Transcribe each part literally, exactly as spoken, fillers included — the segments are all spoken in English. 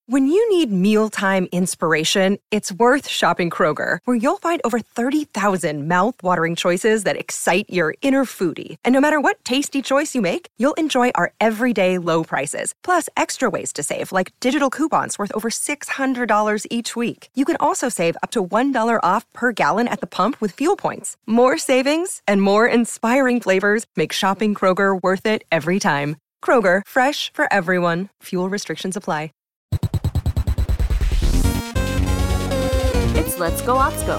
When you need mealtime inspiration, it's worth shopping Kroger, where you'll find over thirty thousand mouth-watering choices that excite your inner foodie. And no matter what tasty choice you make, you'll enjoy our everyday low prices, plus extra ways to save, like digital coupons worth over six hundred dollars each week. You can also save up to one dollar off per gallon at the pump with fuel points. More savings and more inspiring flavors make shopping Kroger worth it every time. Kroger, fresh for everyone. Fuel restrictions apply. It's Let's Go Otsko.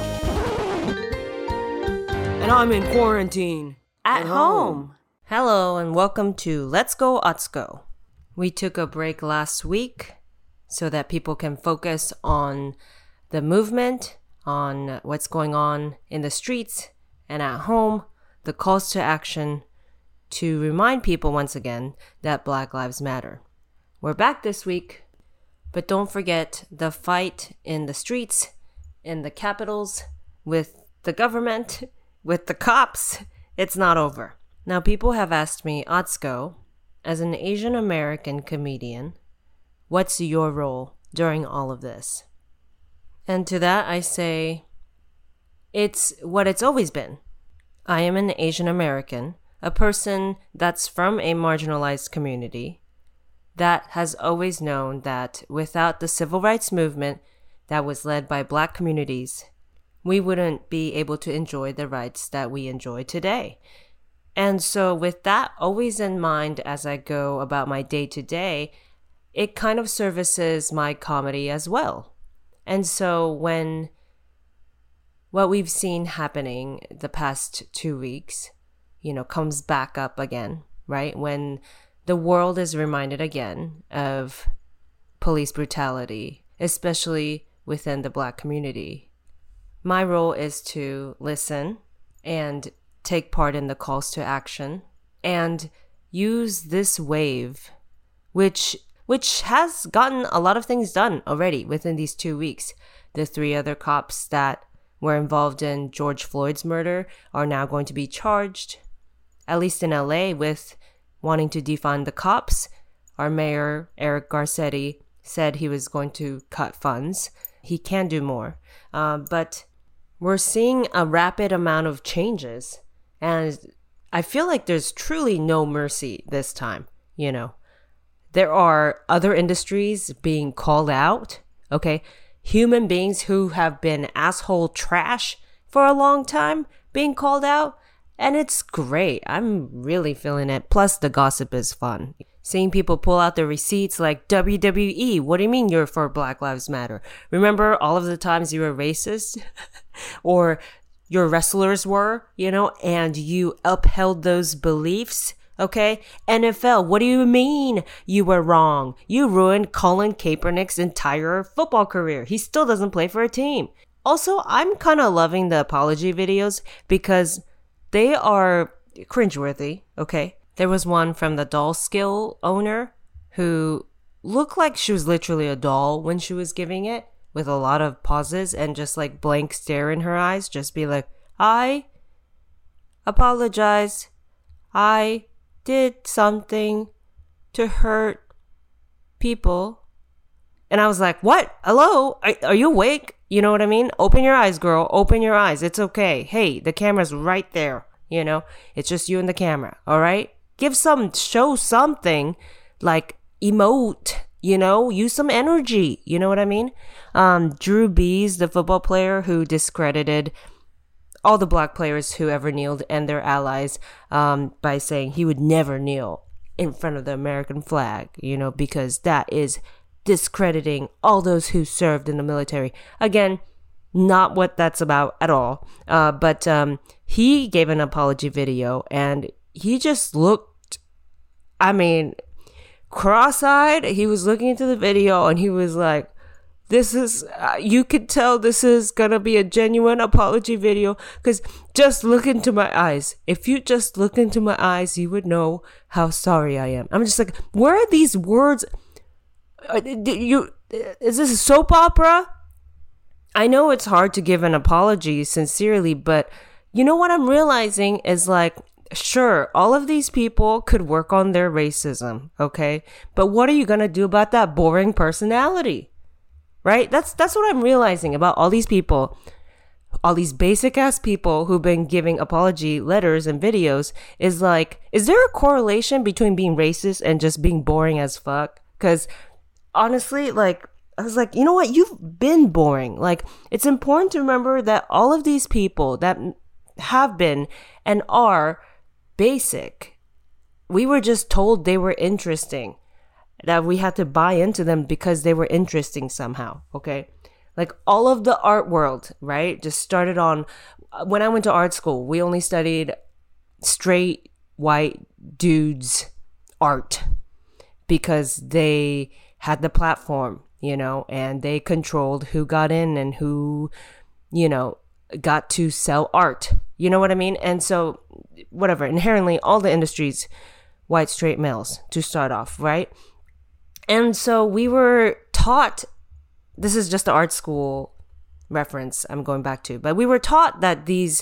And I'm in quarantine. At, At home. home. Hello and welcome to Let's Go Otsko. We took a break last week so that people can focus on the movement, on what's going on in the streets and at home, the calls to action to remind people once again that Black Lives Matter. We're back this week, but don't forget the fight in the streets, in the capitals, with the government, with the cops. It's not over. Now, people have asked me, Otsko, as an Asian American comedian, what's your role during all of this? And to that I say, it's what it's always been. I am an Asian American, a person that's from a marginalized community that has always known that without the civil rights movement that was led by Black communities, we wouldn't be able to enjoy the rights that we enjoy today. And so with that always in mind as I go about my day to day, it kind of services my comedy as well. And so when what we've seen happening the past two weeks, you know, comes back up again, right? When the world is reminded again of police brutality, especially within the Black community. My role is to listen and take part in the calls to action and use this wave, which which has gotten a lot of things done already within these two weeks. The three other cops that were involved in George Floyd's murder are now going to be charged, at least in L A, with wanting to defund the cops. Our mayor, Eric Garcetti, said he was going to cut funds. He can do more. Uh, but we're seeing a rapid amount of changes. And I feel like there's truly no mercy this time, you know. There are other industries being called out, okay? Human beings who have been asshole trash for a long time being called out. And it's great. I'm really feeling it. Plus, the gossip is fun. Seeing people pull out their receipts like W W E. What do you mean you're for Black Lives Matter? Remember all of the times you were racist? Or your wrestlers were, you know, and you upheld those beliefs? Okay? N F L, what do you mean you were wrong? You ruined Colin Kaepernick's entire football career. He still doesn't play for a team. Also, I'm kind of loving the apology videos because they are cringeworthy, okay? There was one from the doll skill owner who looked like she was literally a doll when she was giving it, with a lot of pauses and just like blank stare in her eyes. Just be like, I apologize. I did something to hurt people. And I was like, what? Hello? Are, are you awake? You know what I mean? Open your eyes, girl. Open your eyes. It's okay. Hey, the camera's right there. You know, it's just you and the camera. All right? Give some, show something, like emote, you know, use some energy. You know what I mean? Um, Drew Brees, the football player who discredited all the Black players who ever kneeled and their allies um, by saying he would never kneel in front of the American flag, you know, because that is discrediting all those who served in the military. Again, not what that's about at all. Uh, but um, he gave an apology video and he just looked, I mean, cross-eyed. He was looking into the video and he was like, this is, uh, you could tell this is gonna be a genuine apology video because just look into my eyes. If you just look into my eyes, you would know how sorry I am. I'm just like, where are these words? Uh, you, is this a soap opera? I know it's hard to give an apology sincerely, but you know what I'm realizing is like, sure, all of these people could work on their racism, okay? But what are you going to do about that boring personality? Right? That's that's what I'm realizing about all these people. All these basic ass people who've been giving apology letters and videos is like, is there a correlation between being racist and just being boring as fuck? Because honestly, like, I was like, you know what? You've been boring. Like, it's important to remember that all of these people that have been and are basic, we were just told they were interesting, that we had to buy into them because they were interesting somehow, okay? Like all of the art world, right, just started on, when I went to art school, we only studied straight white dudes art because they had the platform, you know, and they controlled who got in and who, you know, got to sell art. You know what I mean? And so, whatever, inherently, all the industries, white straight males to start off, right? And so we were taught, this is just the art school reference I'm going back to, but we were taught that these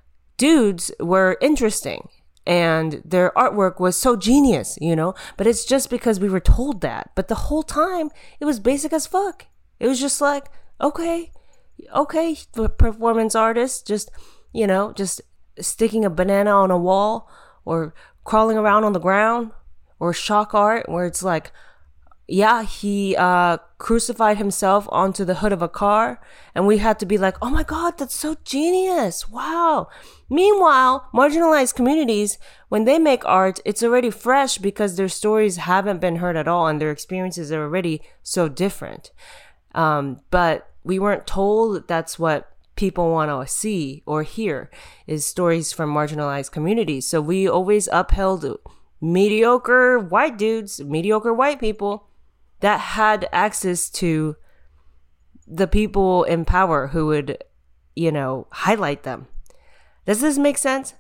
dudes were interesting and their artwork was so genius, you know? But it's just because we were told that. But the whole time, it was basic as fuck. It was just like, okay, okay, performance artists, just, you know, just sticking a banana on a wall or crawling around on the ground, or shock art where it's like, yeah, he uh, crucified himself onto the hood of a car, and we had to be like, oh my God, that's so genius. Wow. Meanwhile, marginalized communities, when they make art, it's already fresh because their stories haven't been heard at all and their experiences are already so different. Um, but we weren't told that's what people want to see or hear, is stories from marginalized communities. So we always upheld mediocre white dudes, mediocre white people that had access to the people in power who would, you know, highlight them. Does this make sense?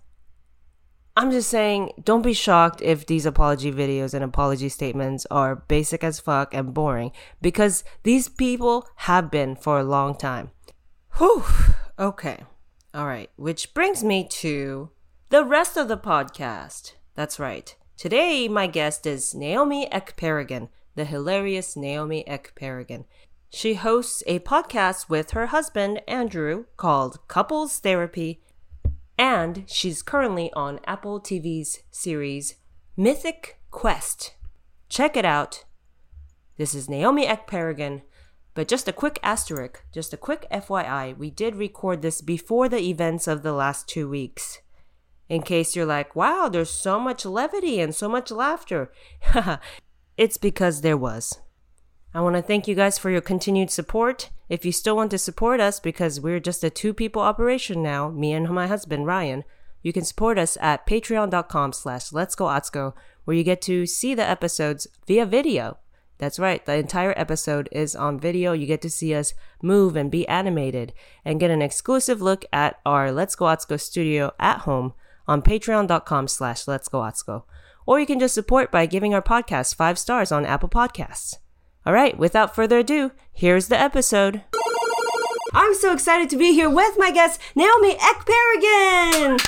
I'm just saying, don't be shocked if these apology videos and apology statements are basic as fuck and boring, because these people have been for a long time. Whew. Okay. All right. Which brings me to the rest of the podcast. That's right. Today, my guest is Naomi Ekperigin, the hilarious Naomi Ekperigin. She hosts a podcast with her husband, Andrew, called Couples Therapy, and she's currently on Apple T V's series Mythic Quest. Check it out. This is Naomi Ekperigin, but just a quick asterisk, just a quick F Y I, we did record this before the events of the last two weeks. In case you're like, wow, there's so much levity and so much laughter. It's because there was. I want to thank you guys for your continued support. If you still want to support us, because we're just a two-people operation now, me and my husband, Ryan, you can support us at patreon.com slash let's go Atsuko, where you get to see the episodes via video. That's right, the entire episode is on video. You get to see us move and be animated and get an exclusive look at our Let's Go Atsuko studio at home on patreon.com slash let's go Atsuko. Or you can just support by giving our podcast five stars on Apple Podcasts. All right, without further ado, here's the episode. I'm so excited to be here with my guest, Naomi Ekperigin!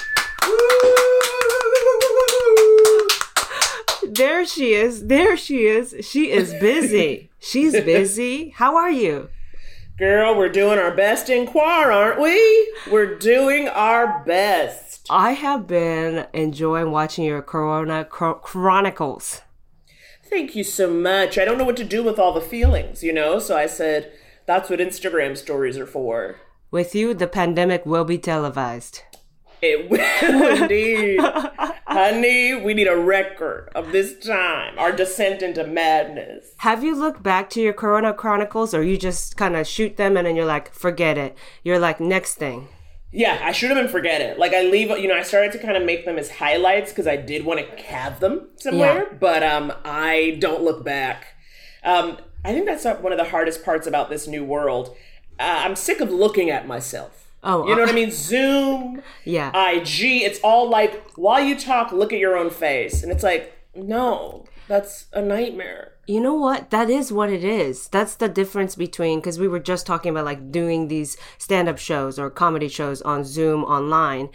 There she is. There she is. She is busy. She's busy. How are you? Girl, we're doing our best in choir, aren't we? We're doing our best. I have been enjoying watching your Corona Chro- Chronicles. Thank you so much. I don't know what to do with all the feelings, you know? So I said, that's what Instagram stories are for. With you, the pandemic will be televised. It will indeed. Honey, we need a record of this time. Our descent into madness. Have you looked back to your Corona Chronicles, or you just kind of shoot them and then you're like, forget it? You're like, next thing. Yeah, I shoot them and forget it. Like I leave, you know, I started to kind of make them as highlights because I did want to have them somewhere, yeah. but um, I don't look back. Um, I think that's one of the hardest parts about this new world. Uh, I'm sick of looking at myself. Oh, you know uh, what I mean? Zoom, yeah, I G, it's all like, while you talk, look at your own face. And it's like, no, that's a nightmare. You know what? That is what it is. That's the difference between, because we were just talking about like doing these stand-up shows or comedy shows on Zoom online.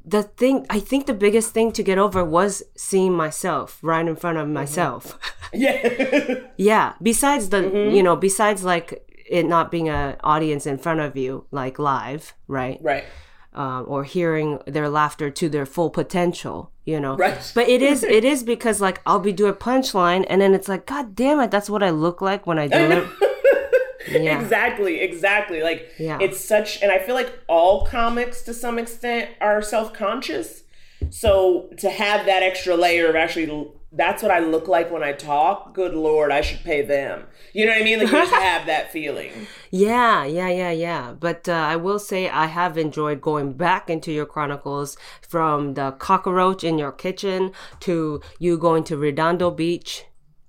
the thing, I think the biggest thing to get over was seeing myself right in front of myself. Mm-hmm. Yeah. Yeah. Besides the, mm-hmm. you know, besides like it not being an audience in front of you, like live, right? Right. Um, or hearing their laughter to their full potential, you know. Right. But it is it is because like I'll be doing a punchline and then it's like, God damn it, that's what I look like when I do it. Yeah. Exactly, exactly. Like yeah. it's such, and I feel like all comics to some extent are self-conscious. So to have that extra layer of actually, that's what I look like when I talk. Good Lord, I should pay them. You know what I mean? Like you just have that feeling. Yeah, yeah, yeah, yeah. But uh, I will say I have enjoyed going back into your chronicles, from the cockroach in your kitchen to you going to Redondo Beach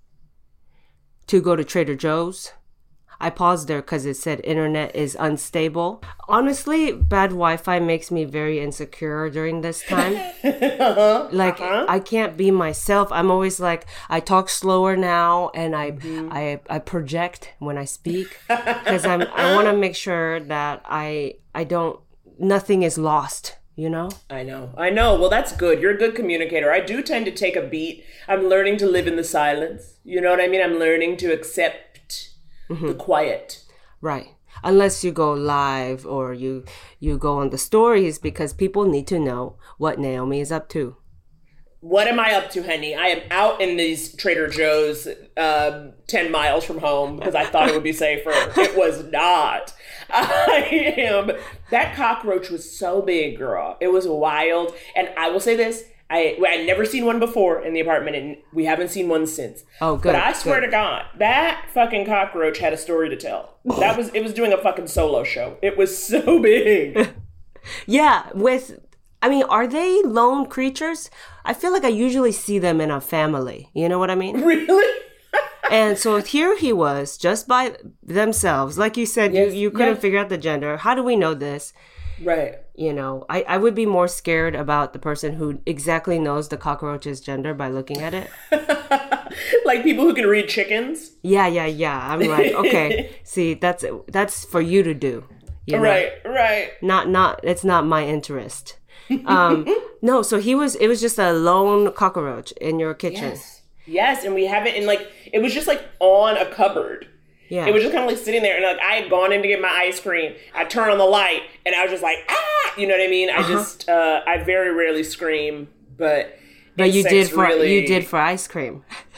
to go to Trader Joe's. I paused there because it said internet is unstable. Honestly, bad Wi-Fi makes me very insecure during this time. uh-huh, like, uh-huh. I can't be myself. I'm always like, I talk slower now and I mm-hmm. I, I project when I speak because I'm I want to make sure that I I don't, nothing is lost. You know? I know. I know. Well, that's good. You're a good communicator. I do tend to take a beat. I'm learning to live in the silence. You know what I mean? I'm learning to accept Mm-hmm. the quiet. Right. Unless you go live or you you go on the stories, because people need to know what Naomi is up to. What am I up to, honey? I am out in these Trader Joe's uh, ten miles from home because I thought it would be safer. It was not. I am. That cockroach was so big, girl. It was wild. And I will say this. I I'd never seen one before in the apartment, and we haven't seen one since. Oh, good. But I swear good. to God, that fucking cockroach had a story to tell. That was it was doing a fucking solo show. It was so big. Yeah, with I mean, are they lone creatures? I feel like I usually see them in a family. You know what I mean? Really? And so here he was, just by themselves. Like you said, yes, you, you couldn't yes. figure out the gender. How do we know this? Right. You know, I, I would be more scared about the person who exactly knows the cockroach's gender by looking at it. Like people who can read chickens? Yeah, yeah, yeah. I'm like, okay, see, that's that's for you to do. You know? Right, right. Not, not, it's not my interest. Um, no, so he was, it was just a lone cockroach in your kitchen. Yes. Yes, and we have it in like, it was just like on a cupboard. Yeah. It was just kind of like sitting there, and like I had gone in to get my ice cream. I turned on the light, and I was just like, ah, you know what I mean? I uh-huh. just, uh, I very rarely scream, but but you did for really... you did for ice cream.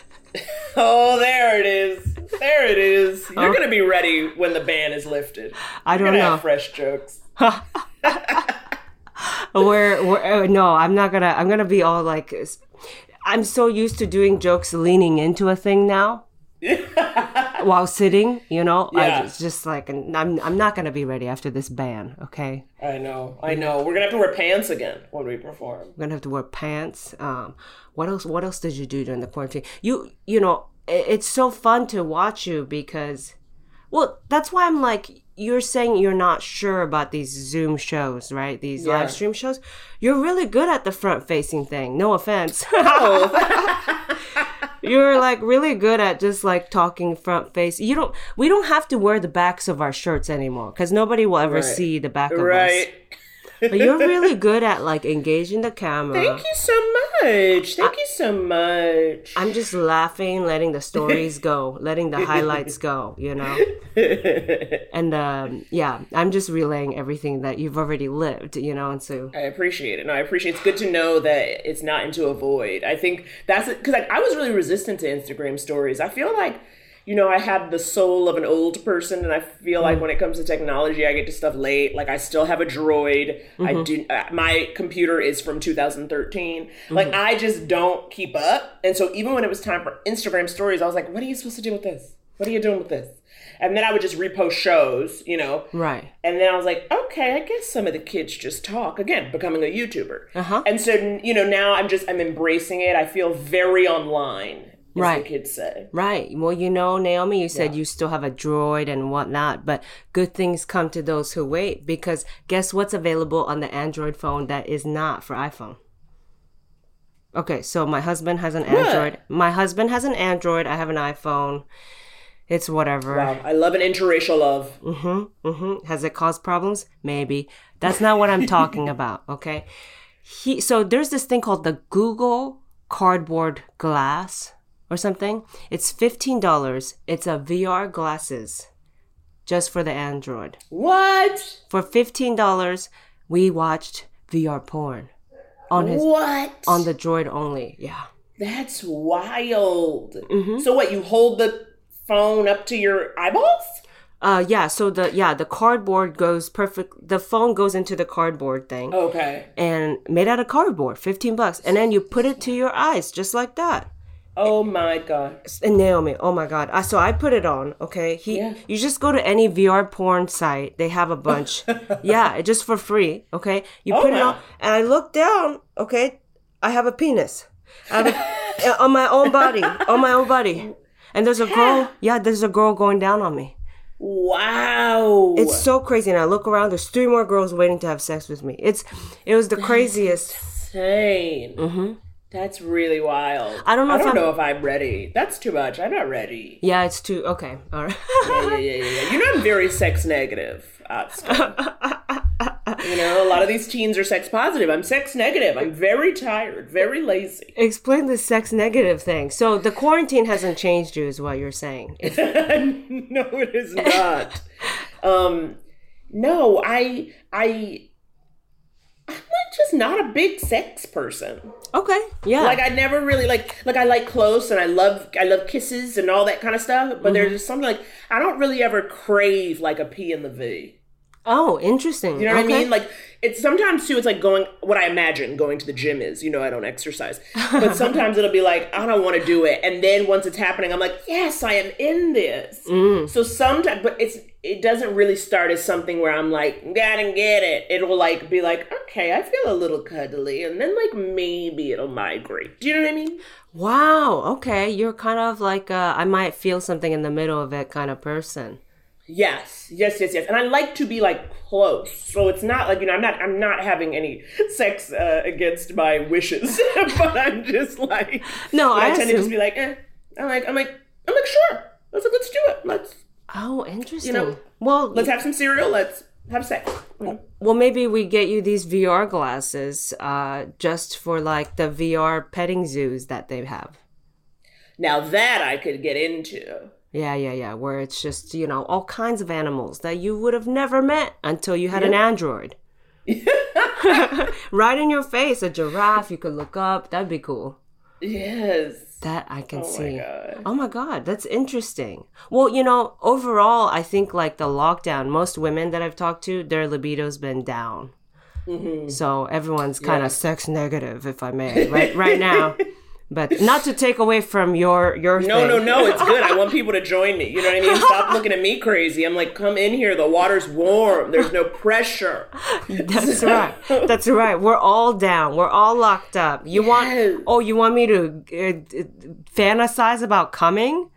Oh, there it is, there it is. You're oh. gonna be ready when the ban is lifted. I don't You're gonna know. Have fresh jokes. Where, where? No, I'm not gonna. I'm gonna be all like, I'm so used to doing jokes leaning into a thing now. While sitting, you know, yeah. I was just like, I'm I'm not gonna be ready after this ban, okay? I know, I know. We're gonna have to wear pants again when we perform. We're gonna have to wear pants. Um, what else? What else did you do during the quarantine? You, you know, it's so fun to watch you because, well, that's why I'm like, you're saying you're not sure about these Zoom shows, right? These yeah. live stream shows. You're really good at the front facing thing. No offense. Oh. You're like really good at just like talking front face. You don't. We don't have to wear the backs of our shirts anymore because nobody will ever right. see the back of right. us. But you're really good at like engaging the camera. Thank you so much. Thank I, you so much. I'm just laughing, letting the stories go, letting the highlights go, you know? And um, yeah, I'm just relaying everything that you've already lived, you know? And so I appreciate it. No, I appreciate it. It's good to know that it's not into a void. I think that's it. Because like, I was really resistant to Instagram stories. I feel like, you know, I have the soul of an old person, and I feel like when it comes to technology, I get to stuff late. Like, I still have a Droid. Mm-hmm. I do. Uh, my computer is from two thousand thirteen. Mm-hmm. Like, I just don't keep up. And so even when it was time for Instagram stories, I was like, what are you supposed to do with this? What are you doing with this? And then I would just repost shows, you know? Right. And then I was like, okay, I guess some of the kids just talk. Again, becoming a YouTuber. Uh-huh. And so, you know, now I'm just, I'm embracing it. I feel very online. Right. The kids say. Right. Well, you know, Naomi, you said yeah. you still have a Droid and whatnot, but good things come to those who wait, because guess what's available on the Android phone that is not for iPhone? Okay, so my husband has an Android. What? My husband has an Android. I have an iPhone. It's whatever. Wow. I love an interracial love. Mm-hmm. Mm-hmm. Has it caused problems? Maybe. That's not what I'm talking about, okay? he so there's this thing called the Google Cardboard Glass or something. It's fifteen dollars. It's a V R glasses just for the Android. What? For fifteen dollars, we watched V R porn on his what? on the Droid only. Yeah. That's wild. Mm-hmm. So what, you hold the phone up to your eyeballs? Uh yeah, so the yeah, the cardboard goes perfect. The phone goes into the cardboard thing. Okay. And made out of cardboard, fifteen bucks. And then you put it to your eyes just like that. Oh my God. And Naomi, oh my God. I, so I put it on, okay? He Yeah. You just go to any V R porn site. They have a bunch. Yeah, just for free, okay? You Oh, put it wow. on and I look down, okay? I have a penis. I have a, on my own body, on my own body. And there's a girl, yeah, there's a girl going down on me. Wow. It's so crazy. And I look around, there's three more girls waiting to have sex with me. It's It was the craziest. insane. Mm-hmm. That's really wild. I don't know I if don't I'm- know if I'm ready. That's too much. I'm not ready. Yeah, it's too, okay, all right. Yeah, yeah, yeah, yeah, yeah. You know I'm very sex negative. Uh, you know, a lot of these teens are sex positive. I'm sex negative. I'm very tired, very lazy. Explain the sex negative thing. So the quarantine hasn't changed you is what you're saying. It's, No, it is not. um, no, I, I, I'm like just not a big sex person. okay, yeah. Like I never really like, like I like close and I love, I love kisses and all that kind of stuff. But there's just something like I don't really ever crave like a P in the V. Oh, interesting. You know what okay. I mean? Like, it's sometimes too, it's like going, what I imagine going to the gym is, you know, I don't exercise. But sometimes it'll be like, I don't want to do it. And then once it's happening, I'm like, yes, I am in this. Mm. So sometimes, but it's, it doesn't really start as something where I'm like, gotta get it. It'll like be like, okay, I feel a little cuddly. And then like maybe it'll migrate. Do you know what I mean? Wow, okay. You're kind of like a, I might feel something in the middle of it kind of person. Yes, yes, yes, yes. And I like to be like close. So it's not like, you know, I'm not I'm not having any sex uh, against my wishes. But I'm just like No, but I I tend to assume- just be like, eh. I'm like I'm like I'm like sure. Let's let's do it. Let's Oh, interesting. You know, well, let's have some cereal, let's have sex. You know? well, maybe we get you these V R glasses uh, just for like the V R petting zoos that they have. Now that I could get into. Yeah, yeah, yeah. Where it's just, you know, all kinds of animals that you would have never met until you had an Android. Right in your face, a giraffe you could look up. That'd be cool. Yes. That I can Oh my see. God. Oh my God, that's interesting. Well, you know, overall, I think like the lockdown, most women that I've talked to, their libido's been down. Mm-hmm. So everyone's kind Yeah. of sex negative, if I may, right right now. But not to take away from your your No, thing. no, no, it's good. I want people to join me. You know what I mean? Stop looking at me crazy. I'm like, come in here. The water's warm. There's no pressure. That's right. That's right. We're all down. We're all locked up. You Yes. want? Oh, you want me to uh, fantasize about coming?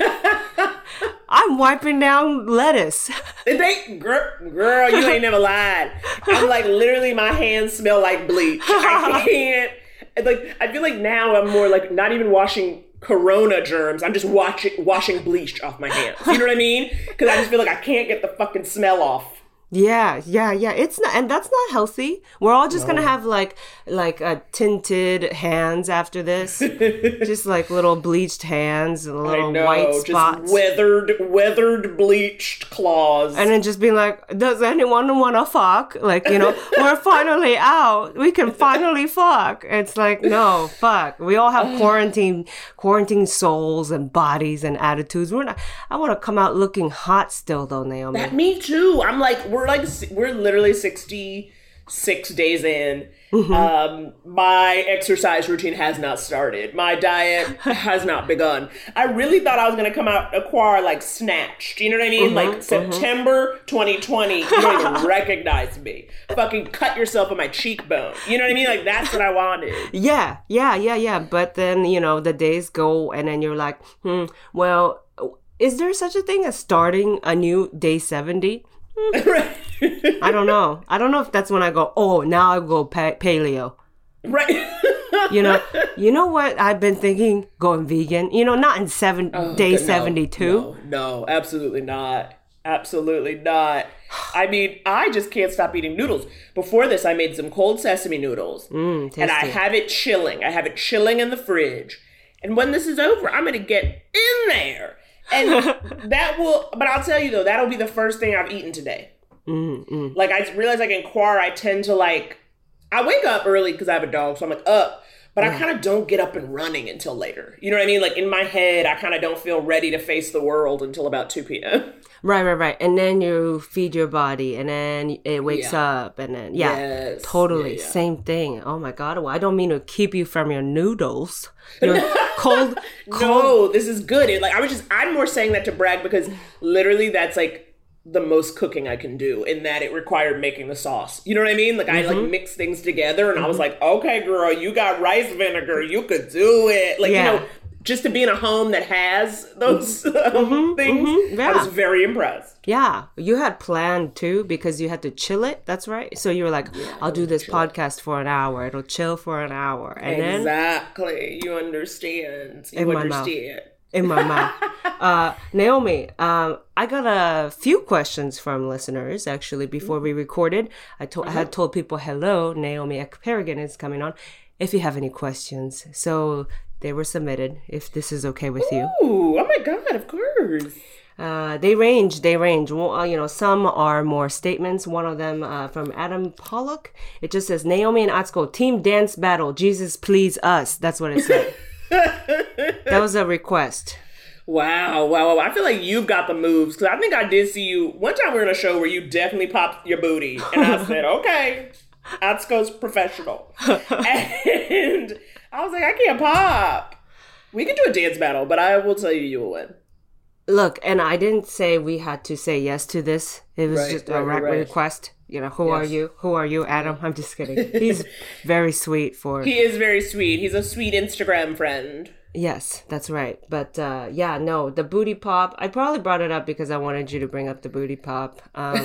I'm wiping down lettuce. They, girl, girl, you ain't never lied. I'm like, literally, my hands smell like bleach. I can't. It's like, I feel like now I'm more like not even washing corona germs. I'm just washing washing bleach off my hands. You know what I mean? Because I just feel like I can't get the fucking smell off. Yeah, yeah, yeah. It's not, and that's not healthy. We're all just gonna have like like uh, tinted hands after this, just like little bleached hands and I little know, white just spots, weathered, weathered, bleached claws. and then just being like, "Does anyone want to fuck?" Like, you know, we're finally out. We can finally fuck. It's like, no, fuck. We all have quarantine, quarantine souls and bodies and attitudes. We're not. I want to come out looking hot still, though, Naomi. That, me too. I'm like, we're like, we're literally sixty-six days in. Mm-hmm. Um, my exercise routine has not started. My diet has not begun. I really thought I was going to come out a quar like snatched. You know what I mean? Mm-hmm, Like September twenty twenty, you don't even recognize me. Fucking cut yourself on my cheekbone. You know what I mean? Like, that's what I wanted. Yeah, yeah, yeah, yeah. But then, you know, the days go and then you're like, hmm, well, is there such a thing as starting a new day seventy? Right. I don't know. I don't know if that's when I go, oh, now I go pa- paleo. Right. You know, you know what I've been thinking? Going vegan. You know, not in seven Oh, day no, seventy-two. No, no, absolutely not. Absolutely not. I mean, I just can't stop eating noodles. Before this, I made some cold sesame noodles. Mm, and I have it chilling. I have it chilling in the fridge. And when this is over, I'm going to get in there. And that will, but I'll tell you though, that'll be the first thing I've eaten today. Mm-mm. Like, I realize like in Quar, I tend to like, I wake up early because I have a dog. So I'm like, up. But yeah. I kind of don't get up and running until later. You know what I mean? Like in my head, I kind of don't feel ready to face the world until about two p.m. Right, right, right. And then you feed your body and then it wakes yeah. up and then, yeah, yes. totally. Yeah, yeah. Same thing. Oh my God. Well, I don't mean to keep you from your noodles. Your cold, cold. No, this is good. It, like I was just, I'm more saying that to brag because literally that's like the most cooking I can do in that it required making the sauce. You know what I mean? Like mm-hmm. I like mix things together and mm-hmm. I was like, okay, girl, you got rice vinegar. You could do it. Like, yeah. you know, just to be in a home that has those mm-hmm, things, mm-hmm, yeah. I was very impressed. Yeah. You had planned too because you had to chill it. That's right. So you were like, yeah, I'll do this podcast it. for an hour. It'll chill for an hour. And exactly. Then, you understand. You in understand. My in my mouth. Uh, Naomi, um, I got a few questions from listeners actually before we recorded. I, to- uh-huh. I had told people, hello, Naomi Ekperigin is coming on. If you have any questions. So they were submitted, if this is okay with you. Ooh, oh my God, of course. Uh, they range, they range. Well, you know, some are more statements. One of them uh, from Adam Pollock. It just says, Naomi and Atsuko, team dance battle. Jesus, please us. That's what it said. That was a request. Wow, wow, wow. I feel like you've got the moves. Because I think I did see you. One time we were in a show where you definitely popped your booty. And I said, okay, Atsuko's professional. And I was like, I can't pop. We can do a dance battle, but I will tell you, you will win. Look, and I didn't say we had to say yes to this. It was right, just right, a right, right. request. You know, who yes. are you? Who are you, Adam? I'm just kidding. He's very sweet for... He is very sweet. He's a sweet Instagram friend. Yes, that's right. But uh, yeah, no, the booty pop. I probably brought it up because I wanted you to bring up the booty pop. Um,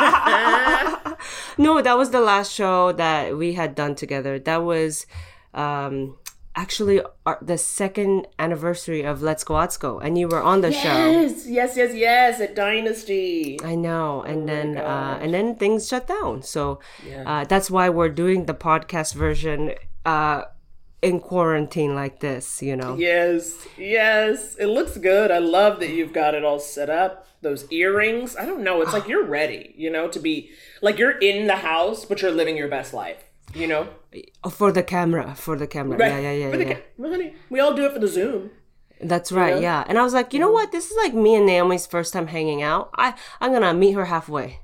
no, that was the last show that we had done together. That was... Um, actually our, the second anniversary of Let's Go Atsuko, and you were on the yes, show. Yes, yes, yes, yes, at Dynasty. I know, and oh then uh, and then things shut down. So yeah. uh, that's why we're doing the podcast version uh, in quarantine like this. You know. Yes, yes, it looks good. I love that you've got it all set up. Those earrings. I don't know. It's like you're ready. You know, to be like you're in the house, but you're living your best life. You know? For the camera. For the camera. Right. Yeah, yeah, yeah. For the yeah. Ca- well, honey, we all do it for the Zoom. That's right, you know? Yeah. And I was like, you know what? This is like me and Naomi's first time hanging out. I, I'm going to meet her halfway.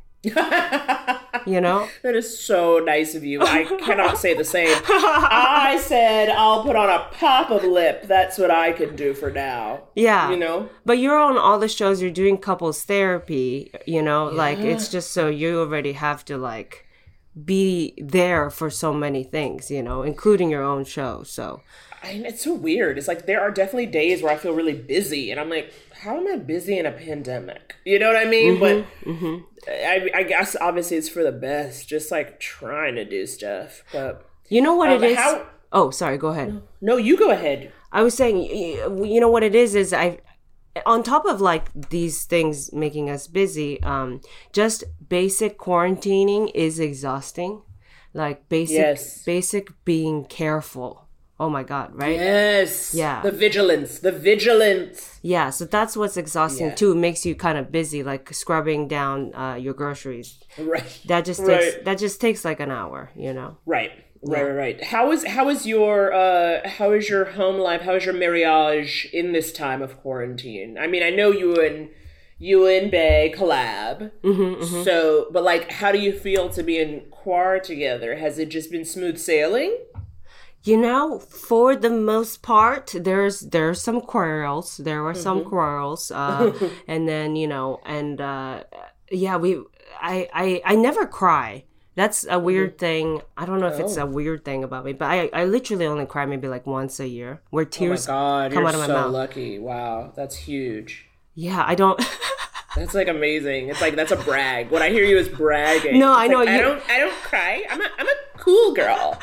You know? That is so nice of you. I cannot say the same. I said I'll put on a pop of lip. That's what I can do for now. Yeah. You know? But you're on all the shows. You're doing couples therapy, you know? Yeah. Like, it's just so you already have to, like... be there for so many things, you know, including your own show. So I mean, it's so weird. It's like there are definitely days where I feel really busy and I'm like, how am I busy in a pandemic? You know what I mean? Mm-hmm, but mm-hmm. I, I guess obviously it's for the best, just like trying to do stuff. But you know what um, it is? How... Oh, sorry. Go ahead. No, you go ahead. I was saying, you know what it is, is I, on top of like these things making us busy, um, just basic quarantining is exhausting. Like basic, yes. basic being careful. Oh my God, right? Yes. Yeah. The vigilance, the vigilance. Yeah. So that's what's exhausting yeah. too. It makes you kind of busy, like scrubbing down uh, your groceries. Right. That just right. takes, that just takes like an hour, you know? Right. Right, right, right. How is how is your uh how is your home life? How is your marriage in this time of quarantine? I mean, I know you and you and Bae collab. Mm-hmm, mm-hmm. So, but like, how do you feel to be in Quar together? Has it just been smooth sailing? You know, for the most part, there's there's some quarrels. There were mm-hmm. some quarrels, uh, and then you know, and uh, yeah, we I I I never cry. That's a weird mm-hmm. thing. I don't know if oh. it's a weird thing about me, but I, I literally only cry maybe like once a year where tears oh my God, come you're out of my so mouth. Lucky. Wow, that's huge. Yeah, I don't... That's like amazing. It's like, that's a brag. What I hear you is bragging. No, it's I know. Like, you... I don't I don't cry. I'm a, I'm a cool girl.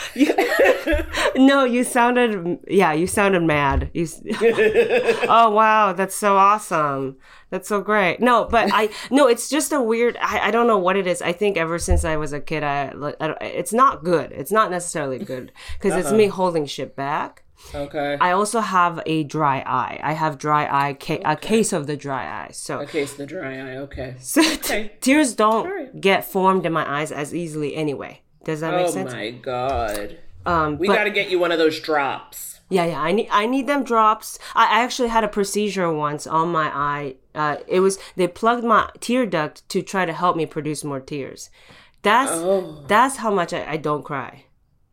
No, you sounded, yeah, you sounded mad. You, oh, wow, that's so awesome. That's so great. No, but I, no, it's just a weird, I, I don't know what it is. I think ever since I was a kid, I, I it's not good. It's not necessarily good because uh-huh. it's me holding shit back. Okay. I also have a dry eye. I have dry eye, ca- okay. a case of the dry eye. So a case of the dry eye. Okay. So okay. T- tears don't right. get formed in my eyes as easily anyway. Does that make oh sense? Oh my god. Um, we but, got to get you one of those drops. Yeah, yeah. I need I need them drops. I, I actually had a procedure once on my eye. Uh, it was they plugged my tear duct to try to help me produce more tears. That's oh. that's how much I, I don't cry.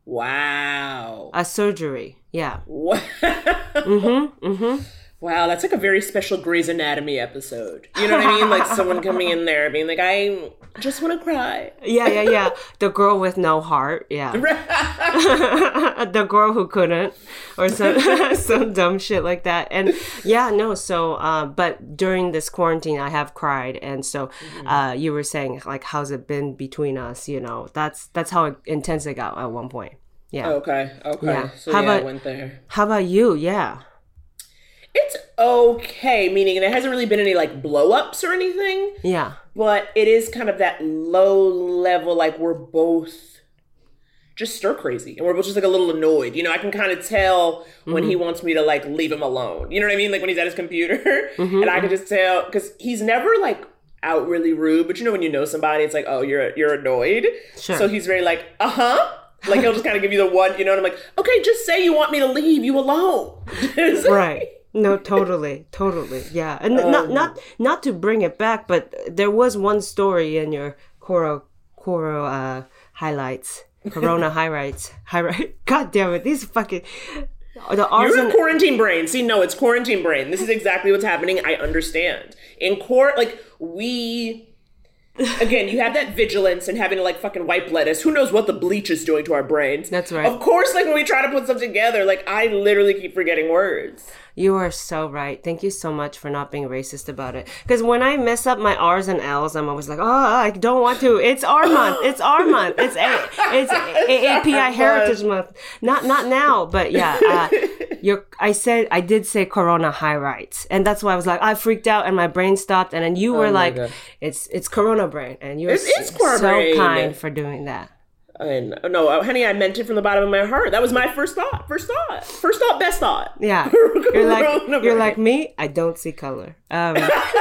Wow. A surgery. Yeah. Wow. mm-hmm. Mm-hmm. Wow, that's like a very special Grey's Anatomy episode. You know what I mean? Like someone coming in there being like, I just want to cry. Yeah, yeah, yeah. The girl with no heart. Yeah. The girl who couldn't. Or some, some dumb shit like that. And yeah, no, so, uh, but during this quarantine, I have cried. And so uh, you were saying, like, how's it been between us? You know, that's that's how intense it got at one point. Yeah. Okay, okay. Yeah. So how yeah, about, I went there. How about you? Yeah. It's okay, meaning there hasn't really been any like blow ups or anything. Yeah. But it is kind of that low level, like we're both just stir crazy and we're both just like a little annoyed. You know, I can kind of tell mm-hmm. when he wants me to like leave him alone. You know what I mean? Like when he's at his computer mm-hmm. and I can just tell because he's never like out really rude. But you know, when you know somebody, it's like, oh, you're you're annoyed. Sure. So he's very like, uh huh. Like he'll just kind of give you the one, you know, and I'm like, okay, just say you want me to leave you alone. Right. No, totally, totally, yeah, and um, not not not to bring it back, but there was one story in your Coro Coro uh, highlights, Corona highlights, highlight. God damn it, these fucking the R's You're and- a quarantine brain. See, no, it's quarantine brain. This is exactly what's happening. I understand. In court, like we. Again, you have that vigilance and having to like fucking wipe lettuce. Who knows what the bleach is doing to our brains? That's right. Of course, like when we try to put stuff together, like I literally keep forgetting words. You are so right. Thank you so much for not being racist about it. Because when I mess up my R's and L's, I'm always like, oh, I don't want to. It's our month. It's our month. It's a- it's A A P I Heritage Month. Not not now, but yeah. Uh, you're, I said I did say Corona high rights, and that's why I was like, I freaked out and my brain stopped, and then you were oh like, God. it's it's Corona brain, and you're it's, it's so brain. kind for doing that. And no, honey, I meant it from the bottom of my heart. That was my first thought. First thought. First thought, best thought. Yeah. You're like you're like me. I don't see color. Um,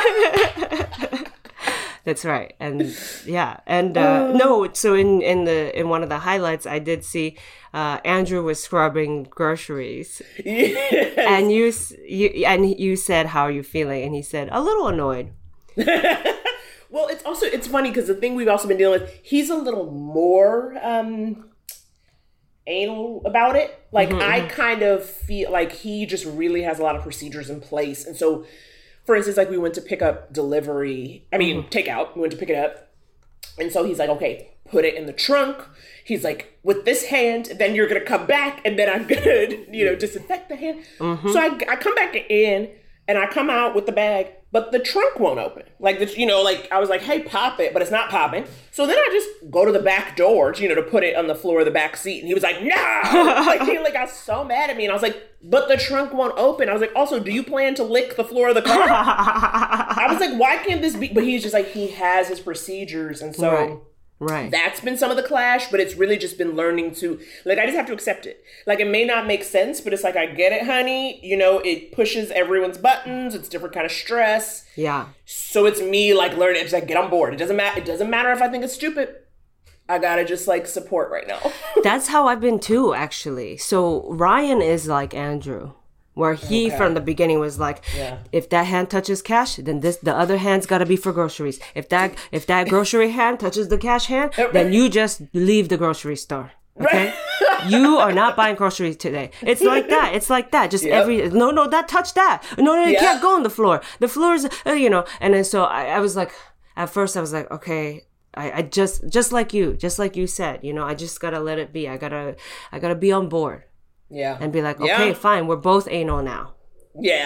that's right. And yeah. And uh, no. So in, in the in one of the highlights, I did see uh, Andrew was scrubbing groceries. Yes. And you you and you said, "How are you feeling?" And he said, "A little annoyed." Well, it's also, it's funny because the thing we've also been dealing with, he's a little more um, anal about it. Like, mm-hmm. I kind of feel like he just really has a lot of procedures in place. And so, for instance, like we went to pick up delivery, I mean, mm-hmm. takeout, we went to pick it up. And so he's like, okay, put it in the trunk. He's like, with this hand, then you're going to come back and then I'm going to, you know, disinfect the hand. Mm-hmm. So I, I come back in and I come out with the bag. But the trunk won't open. Like, the, you know, like, I was like, hey, pop it, but it's not popping. So then I just go to the back door, you know, to put it on the floor of the back seat. And he was like, no! Like, he like, got so mad at me. And I was like, but the trunk won't open. I was like, also, do you plan to lick the floor of the car? I was like, why can't this be? But he's just like, he has his procedures. And so... Right. Right. That's been some of the clash, but it's really just been learning to, like, I just have to accept it. Like, it may not make sense, but it's like, I get it, honey. You know, it pushes everyone's buttons. It's different kind of stress. Yeah. So it's me, like, learning. It's like, get on board. It doesn't matter. It doesn't matter if I think it's stupid. I gotta just, like, support right now. That's how I've been, too, actually. So Ryan is like Andrew. Where he, okay. from the beginning, was like, yeah. if that hand touches cash, then this the other hand's got to be for groceries. If that if that grocery hand touches the cash hand, then you just leave the grocery store. Okay, you are not buying groceries today. It's like that. It's like that. Just yep. every no, no, that touch that. No, no, you yeah. can't go on the floor. The floor's, uh, you know. And then so I, I was like, at first I was like, okay. I, I just just like you, just like you said, you know, I just gotta let it be. I gotta I gotta be on board. Yeah. And be like, okay, yeah. fine, we're both anal now. Yeah.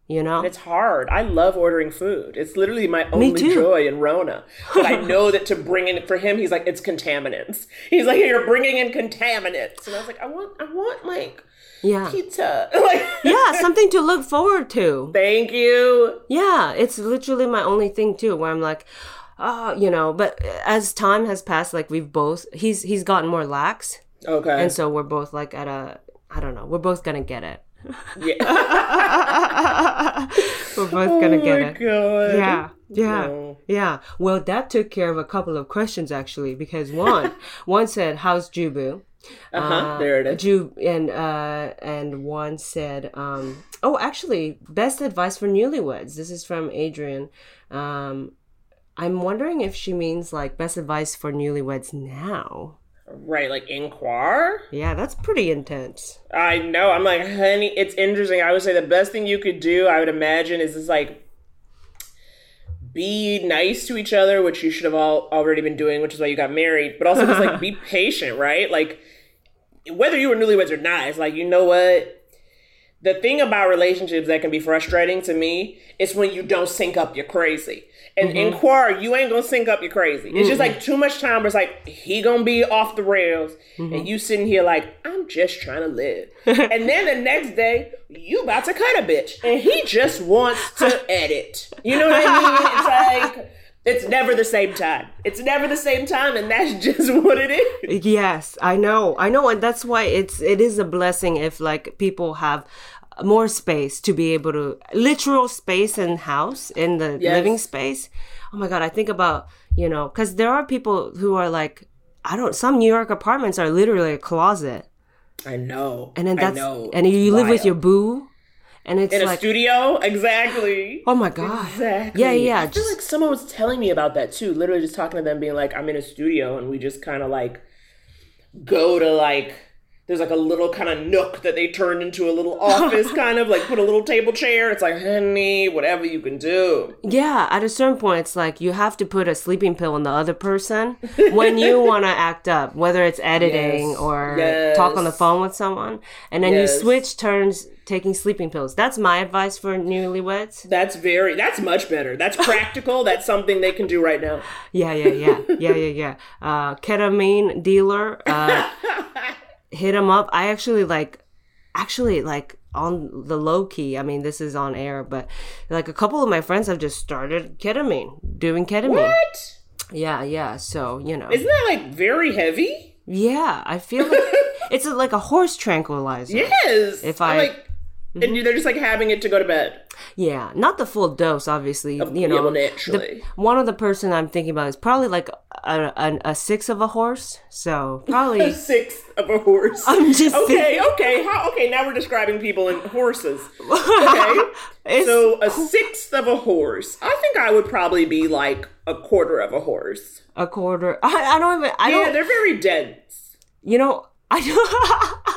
You know? And it's hard. I love ordering food. It's literally my only joy in Rona. But I know that to bring in, for him, he's like, it's contaminants. He's like, you're bringing in contaminants. And I was like, I want, I want like yeah. pizza. Like, yeah, something to look forward to. Thank you. Yeah, it's literally my only thing too, where I'm like, oh, you know, but as time has passed, like we've both, he's he's gotten more lax. Okay. And so we're both like at a, I don't know, we're both going to get it. Yeah. We're both gonna oh get my it. God. Yeah. Yeah. No. Yeah. Well, that took care of a couple of questions actually, because one, one said, "How's Jubu?" Uh-huh. Uh, there it is. Ju- and uh, and one said, um, "Oh, actually, best advice for newlyweds." This is from Adrian. Um, I'm wondering if she means like best advice for newlyweds now. Right, like inquire? Yeah, that's pretty intense. I know. I'm like, honey, it's interesting. I would say the best thing you could do, I would imagine, is just like be nice to each other, which you should have all already been doing, which is why you got married. But also just like be patient, right? Like whether you were newlyweds or not, it's like, you know what? The thing about relationships that can be frustrating to me is when you don't sync up, you're crazy. And mm-hmm. inquire, you ain't gonna sync up, you're crazy. It's mm-hmm. just like too much time where it's like, he gonna be off the rails. Mm-hmm. And you sitting here like, I'm just trying to live. And then the next day, you about to cut a bitch. And he just wants to edit. You know what I mean? It's like, it's never the same time. It's never the same time, and that's just what it is. Yes, I know. I know, and that's why it's it is a blessing if like people have more space to be able to literal space in house in the yes. living space. Oh my God, I think about, you know, because there are people who are like, I don't. Some New York apartments are literally a closet. I know. And then that's I know. and you live with your boo. And it's in like, a studio, exactly. Oh my God. Exactly. Yeah, yeah. I feel just, like someone was telling me about that too. Literally just talking to them being like, I'm in a studio and we just kind of like go to like, there's like a little kind of nook that they turned into a little office kind of like put a little table chair. It's like, honey, whatever you can do. Yeah. At a certain point, it's like you have to put a sleeping pill on the other person when you want to act up, whether it's editing yes. or yes. talk on the phone with someone. And then yes. you switch turns taking sleeping pills. That's my advice for newlyweds. That's very, that's much better. That's practical. That's something they can do right now. Yeah, yeah, yeah. Yeah, yeah, yeah. Uh, ketamine dealer, uh, hit him up. I actually like, actually like on the low key, I mean, this is on air, but like a couple of my friends have just started ketamine, doing ketamine. What? Yeah, yeah. So, you know. Isn't that like very heavy? Yeah, I feel like it's a, like a horse tranquilizer. Yes. If I... like, mm-hmm. And they're just like having it to go to bed. Yeah, not the full dose, obviously. Of, you know, yeah, well, naturally. The, one of the person I'm thinking about is probably like a, a, a sixth of a horse. So probably a sixth of a horse. I'm just okay, thinking. okay, How, okay. Now we're describing people in horses. Okay, so a sixth of a horse. I think I would probably be like a quarter of a horse. A quarter. I, I don't even. I yeah, don't, they're very dense. You know, I don't.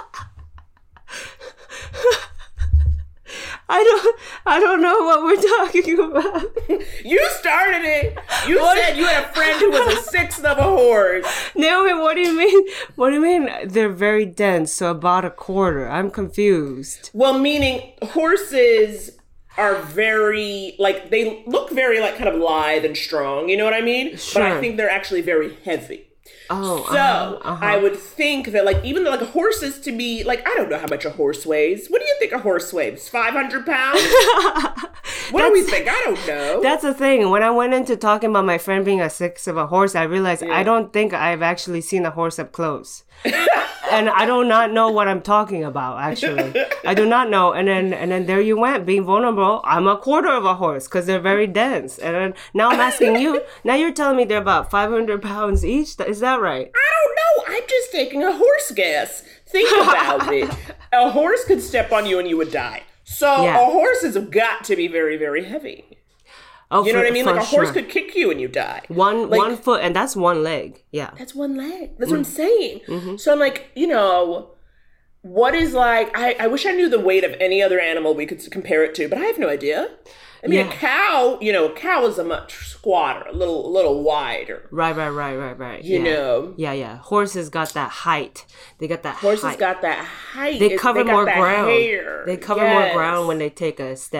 I don't I don't know what we're talking about. You started it. You what? said you had a friend who was a sixth of a horse. Naomi, what do you mean? What do you mean they're very dense, so about a quarter? I'm confused. Well, meaning horses are very, like, they look very, like, kind of lithe and strong. You know what I mean? Sure. But I think they're actually very heavy. Oh, so uh-huh, uh-huh. I would think that, like, even though like horses to be like, I don't know how much a horse weighs. What do you think a horse weighs? Five hundred pounds? What do we think? I don't know. That's the thing. When I went into talking about my friend being a sixth of a horse, I realized yeah. I don't think I've actually seen a horse up close. And I do not know what I'm talking about, actually. I do not know. And then and then there you went, being vulnerable. I'm a quarter of a horse because they're very dense. And then now I'm asking you, now you're telling me they're about five hundred pounds each? Is that right? I don't know. I'm just taking a horse guess. Think about it. A horse could step on you and you would die. So yeah. a horse has got to be very, very heavy. Oh, you know for, what I mean? Like a horse sure. could kick you and you die. One like, one foot, and that's one leg. Yeah. That's one leg. That's mm. what I'm saying. Mm-hmm. So I'm like, you know, what is like, I, I wish I knew the weight of any other animal we could compare it to, but I have no idea. I mean, yeah. a cow, you know, a cow is a much squatter, a little, a little wider. Right, right, right, right, right. You yeah. know? Yeah, yeah. Horses got that height. They got that Horses height. got that height. They cover they more got ground. Hair. They cover yes. more ground when they take a step.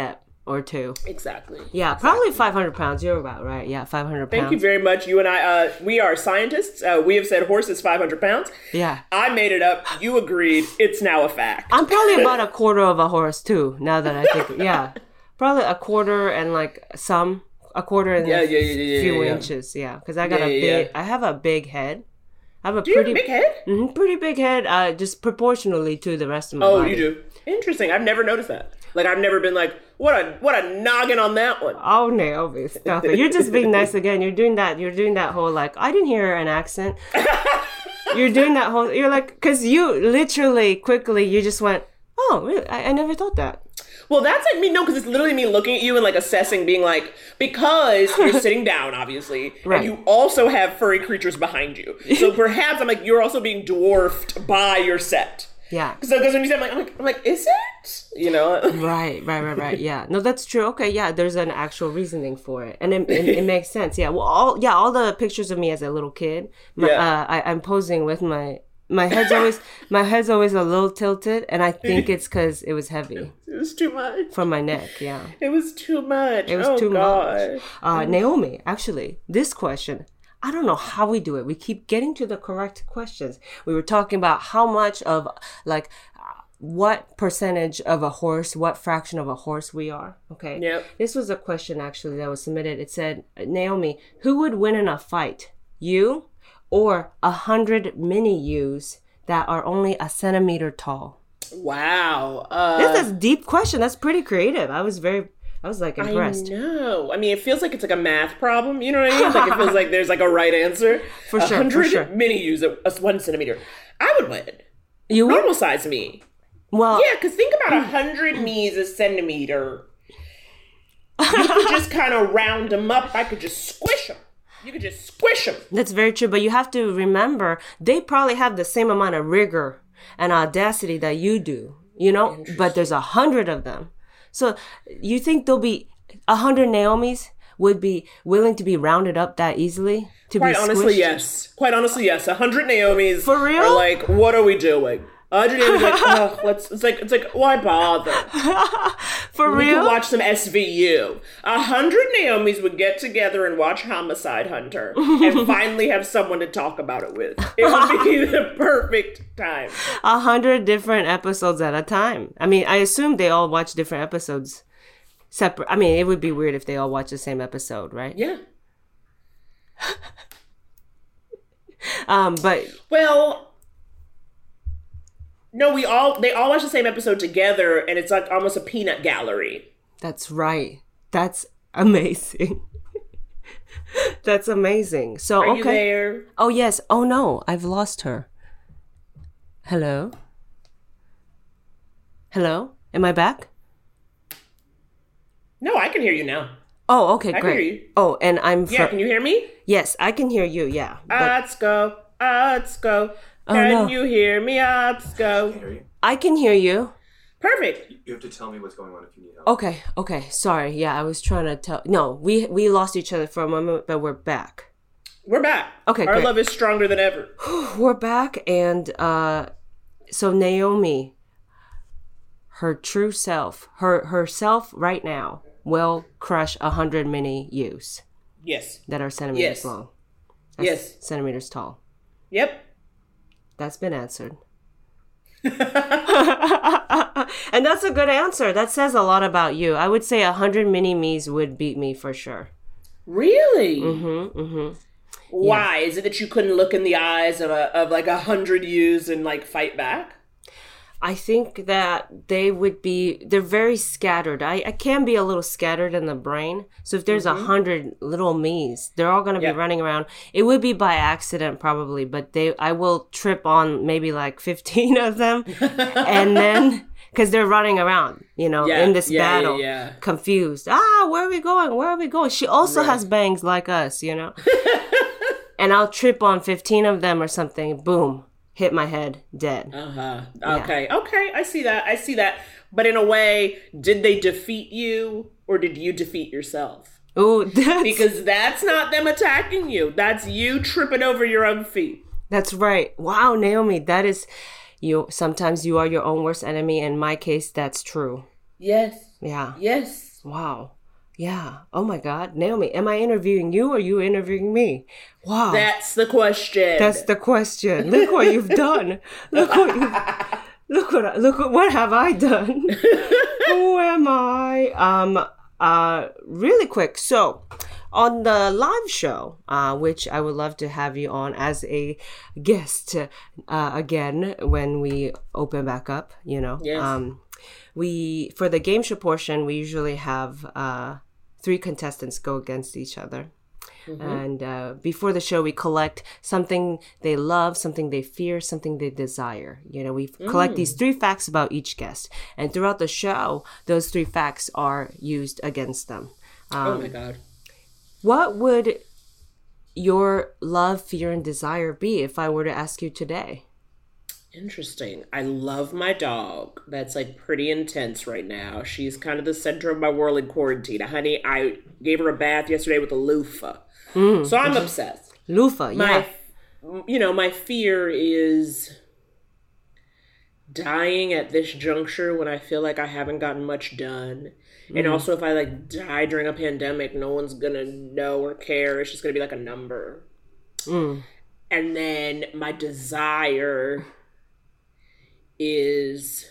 or two. Exactly. Yeah, exactly. probably five hundred pounds. You're about right. Yeah, five hundred pounds. Thank you very much. You and I, uh, we are scientists. Uh, we have said horse is five hundred pounds. Yeah. I made it up. You agreed. It's now a fact. I'm probably about a quarter of a horse too, now that I think. Yeah. Probably a quarter and like some, a quarter and yeah, a yeah, yeah, yeah, few yeah, yeah. inches. Yeah. Because I got Yeah, a yeah, big, yeah. I have a big head. I have a Do pretty you have a big head? Mm-hmm, pretty big head, uh, just proportionally to the rest of my Oh, body. you do? Interesting. I've never noticed that. Like, I've never been like, what a what a noggin on that one. Oh, Naomi, stop it. You're just being nice again. You're doing that. You're doing that whole, like, I didn't hear an accent. You're doing that whole, you're like, because you literally, quickly, you just went, oh, really? I, I never thought that. Well, that's like me, no, because it's literally me looking at you and like assessing, being like, because you're sitting down, obviously, Right. and you also have furry creatures behind you. So perhaps I'm like, you're also being dwarfed by your set. Yeah. So because when you said, I'm like, I'm like, I'm like, is it? You know? Right, right, right, right. Yeah. No, that's true. Okay, yeah, there's an actual reasoning for it. And it, it, it makes sense. Yeah. Well, all yeah, all the pictures of me as a little kid, my, Yeah. uh, I, I'm posing with my, my head's always, my head's always a little tilted, and I think it's because it was heavy It was too much. from my neck, yeah. It was too much. It was oh, too God. much. Uh, Naomi, actually, this question, I don't know how we do it. We keep getting to the correct questions. We were talking about how much of, like, uh, what percentage of a horse, what fraction of a horse we are. Okay. Yep. This was a question, actually, that was submitted. It said, Naomi, who would win in a fight? You or a hundred mini yous that are only a centimeter tall? Wow. Uh, This is a deep question. That's pretty creative. I was very, I was like impressed. I know. I mean, it feels like it's like a math problem. You know what I mean? Like it feels like there's like a right answer. For sure, for A hundred sure. mini use a, a one centimeter. I would win. You would? Normal size me. Well, Yeah, because think about a hundred me's a centimeter. You could just kind of round them up. I could just squish them. You could just squish them. that's very true. But you have to remember, they probably have the same amount of rigor and audacity that you do, you know? But there's a hundred of them. So you think there'll be a hundred Naomis would be willing to be rounded up that easily? To Quite be honestly, squished? yes. Quite honestly, yes. A hundred Naomis For real? are like, what are we doing? A hundred Naomis are like, oh, let's. It's like, it's like, why bother? For We real? could watch some S V U. A hundred Naomis would get together and watch Homicide Hunter and finally have someone to talk about it with. It would be the perfect time. A hundred different episodes at a time. I mean, I assume they all watch different episodes separate. I mean, it would be weird if they all watch the same episode, right? Yeah. Um, but Well, no, we all they all watch the same episode together, and it's like almost a peanut gallery. that's right. That's amazing. That's amazing. So Are okay. you there? Oh yes. Oh no, I've lost her. Hello? Hello? Am I back? No, I can hear you now. Oh, okay, I can great. hear you. Oh, and I'm Yeah, fr- can you hear me? Yes, I can hear you. Yeah. But Let's go. Let's go. Oh, Can no. you hear me? Let's go. Hear you. I can hear you. Perfect. You have to tell me what's going on if you need help. Okay, okay. Sorry. Yeah, I was trying to tell. No, we we lost each other for a moment, but we're back. We're back. Okay, Our great. love is stronger than ever. We're back, and uh, so Naomi, her true self, her herself right now, will crush a hundred mini yous Yes. that are centimeters Yes. long. That's Yes. centimeters tall. Yep. That's been answered. And that's a good answer. That says a lot about you. I would say a hundred mini me's would beat me for sure. Really? Mm-hmm. Mm-hmm. Why? Is it that you couldn't look in the eyes of a of like a hundred yous and like fight back? I think that they would be, they're very scattered. I, I can be a little scattered in the brain. So if there's a hundred little me's, they're all going to Yep. be running around. It would be by accident probably, but they, I will trip on maybe like fifteen of them. And then, because they're running around, you know, Yeah, in this yeah, yeah, battle, yeah. confused. Ah, where are we going? Where are we going? She also Right. has bangs like us, you know. And I'll trip on fifteen of them or something. Boom. Hit my head, dead. Uh-huh. Okay. Okay. I see that. I see that. But in a way, did they defeat you or did you defeat yourself? Ooh, that's, Because that's not them attacking you. That's you tripping over your own feet. that's right. Wow, Naomi, that is, you. Sometimes you are your own worst enemy. In my case, that's true. Yes. Yeah. Yes. Wow. Yeah. Oh my God. Naomi, am I interviewing you or are you interviewing me? Wow. That's the question. That's the question. Look what you've done. Look what you Look what look what, what have I done? Who am I? Um uh really quick. So, on the live show, uh, which I would love to have you on as a guest uh, again when we open back up, you know. Yes. Um, we for the game show portion, we usually have uh, three contestants go against each other. Mm-hmm. And uh, before the show, we collect something they love, something they fear, something they desire. You know, we mm. collect these three facts about each guest. And throughout the show, those three facts are used against them. Um, oh my God. What would your love, fear, and desire be if I were to ask you today? Interesting. I love my dog. That's like pretty intense right now. She's kind of the center of my world in quarantine. Honey, I gave her a bath yesterday with a loofah. Mm, so I'm obsessed. Loofah, yeah. My, you know, my fear is dying at this juncture when I feel like I haven't gotten much done. Mm. And also if I like die during a pandemic, no one's gonna know or care. It's just gonna be like a number. Mm. And then my desire is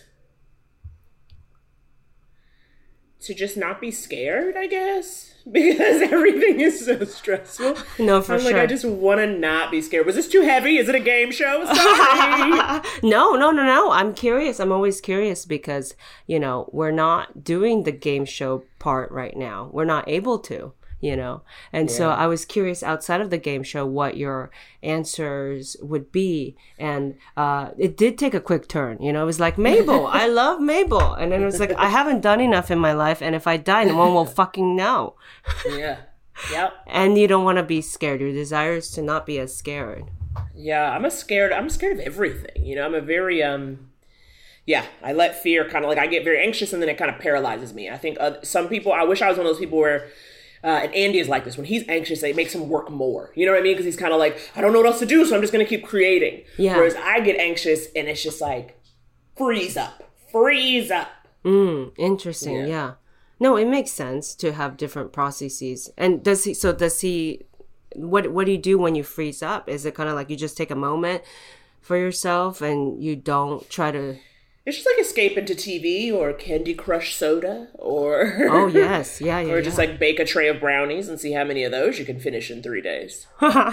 to just not be scared, I guess, because everything is so stressful. No, for I'm sure. like, I just want to not be scared. Was this too heavy? Is it a game show? Sorry. no, no, no, no. I'm curious. I'm always curious because, you know, we're not doing the game show part right now. We're not able to. You know, and yeah. so I was curious outside of the game show what your answers would be. And uh, it did take a quick turn. You know, it was like, Mabel, I love Mabel. And then it was like, I haven't done enough in my life. And if I die, no one will fucking know. Yeah. Yep. And you don't want to be scared. Your desire is to not be as scared. Yeah, I'm a scared. I'm scared of everything. You know, I'm a very, um, yeah, I let fear kind of like, I get very anxious and then it kind of paralyzes me. I think uh, some people, I wish I was one of those people where, Uh, and Andy is like this. When he's anxious, it makes him work more. You know what I mean? Because he's kind of like, I don't know what else to do, so I'm just going to keep creating. Yeah. Whereas I get anxious, and it's just like, freeze up. Freeze up. Mm, interesting, yeah. yeah. No, it makes sense to have different processes. And does he, so does he, what, what do you do when you freeze up? Is it kind of like you just take a moment for yourself and you don't try to... It's just like escape into T V or Candy Crush soda or... Oh, yes. Yeah, yeah, Or yeah. just like bake a tray of brownies and see how many of those you can finish in three days.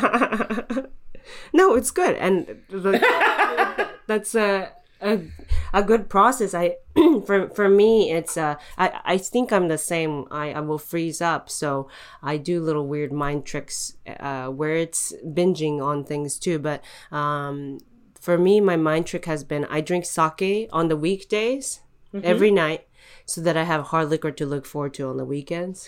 No, it's good. And the, that's a, a a good process. I for for me, it's... Uh, I, I think I'm the same. I, I will freeze up. So I do little weird mind tricks uh, where it's binging on things too. But... um. For me, my mind trick has been I drink sake on the weekdays mm-hmm. every night so that I have hard liquor to look forward to on the weekends.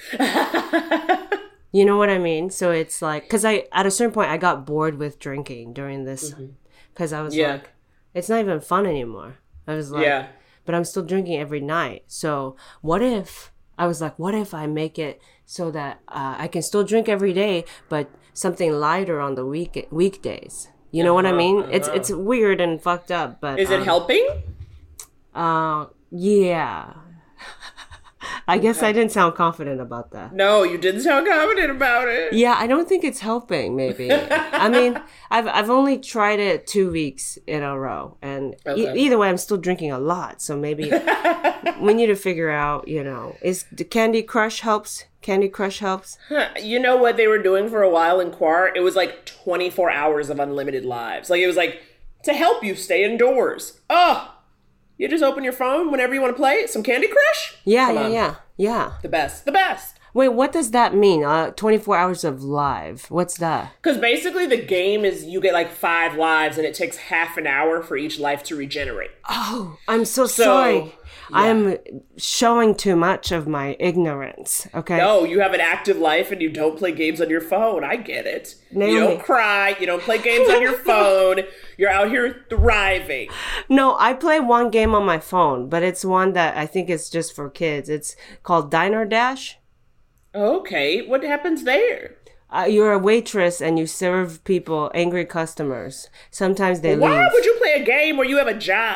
You know what I mean? So it's like, because I at a certain point, I got bored with drinking during this because mm-hmm. I was yeah. like, it's not even fun anymore. I was like, yeah. but I'm still drinking every night. So what if, I was like, what if I make it so that uh, I can still drink every day, but something lighter on the week weekdays? You know uh-huh, what I mean? Uh-huh. It's it's weird and fucked up, but is it um, helping? Uh, yeah. I guess okay. I didn't sound confident about that. No, you didn't sound confident about it. Yeah, I don't think it's helping. Maybe. I mean, I've I've only tried it two weeks in a row, and okay. e- either way, I'm still drinking a lot. So maybe we need to figure out. You know, is the Candy Crush helps? Candy Crush helps. Huh. You know what they were doing for a while in Quar? It was like twenty-four hours of unlimited lives. Like it was like to help you stay indoors. Oh. You just open your phone whenever you want to play some Candy Crush? Yeah, Come yeah, on. yeah, yeah. The best, the best. Wait, what does that mean? Uh, twenty-four hours of live. What's that? Because basically the game is you get like five lives and it takes half an hour for each life to regenerate. Oh, I'm so, so sorry. Yeah. I'm showing too much of my ignorance, okay? No, you have an active life and you don't play games on your phone. I get it. Naomi. You don't cry. You don't play games on your phone. You're out here thriving. No, I play one game on my phone, but it's one that I think is just for kids. It's called Diner Dash. Okay, what happens there? Uh, you're a waitress and you serve people, angry customers. Sometimes they Why leave. would you play a game where you have a job?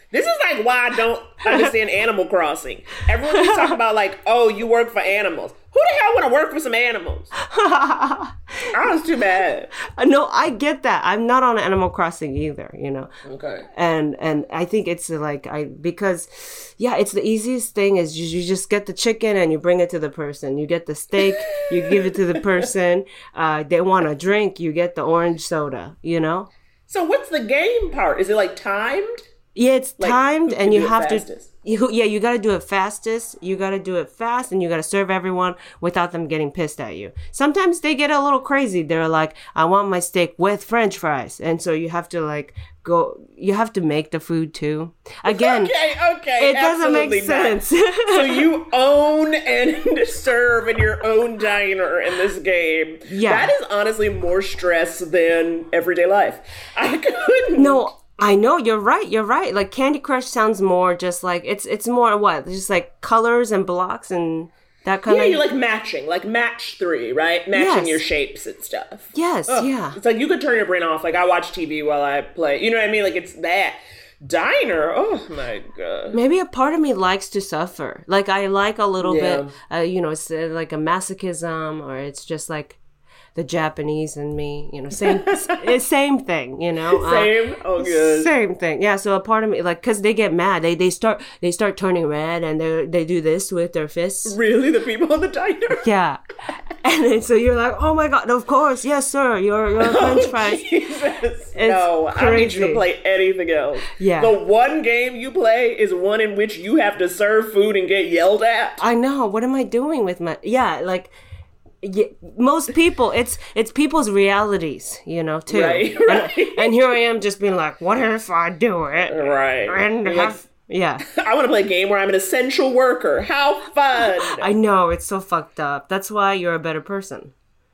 This is like why I don't understand Animal Crossing. Everyone keeps talking about like, oh, you work for animals. Who the hell want to work for some animals? Oh, it's too bad. No, I get that. I'm not on Animal Crossing either, you know. Okay. And and I think it's like I because yeah, it's the easiest thing is you, you just get the chicken and you bring it to the person. You get the steak, you give it to the person. Uh, they want a drink, you get the orange soda, you know. So what's the game part? Is it like timed? Yeah, it's Like, timed, who and can you do it have fastest? to. You, yeah, you got to do it fastest. You got to do it fast, and you got to serve everyone without them getting pissed at you. Sometimes they get a little crazy. They're like, "I want my steak with French fries," and so you have to like go. You have to make the food too. Again, Okay, okay. it doesn't make absolutely not. sense. So you own and serve in your own diner in this game. Yeah. That is honestly more stress than everyday life. I couldn't. No, I know you're right. You're right. Like Candy Crush sounds more just like it's it's more what just like colors and blocks and that kind Yeah, of. you're like matching, like match three, right? Matching Yes. your shapes and stuff. Yes. Ugh. Yeah. It's like you could turn your brain off. Like I watch T V while I play. You know what I mean? Like it's that. Diner. Oh my god. Maybe a part of me likes to suffer. Like I like a little Yeah. bit, uh, you know, it's uh, like a masochism, or it's just like the Japanese in me, you know, same s- same thing, you know. Uh, Same. Oh good. Same thing, yeah. So a part of me, like, cause they get mad, they they start they start turning red, and they they do this with their fists. Really, the people in the diner. Yeah, and then, so you're like, oh my god, of course, yes, sir, your your French fries. Jesus. No, I need you crazy. to play anything else. Yeah. The one game you play is one in which you have to serve food and get yelled at. I know. What am I doing with my? Yeah, like. Yeah, most people, it's it's people's realities, you know, too. Right, And- right. And, here I am, just being like, what if I do it? Right. And You're have, yeah, I want to play a game where I'm an essential worker. How fun. I know it's so fucked up. That's why you're a better person.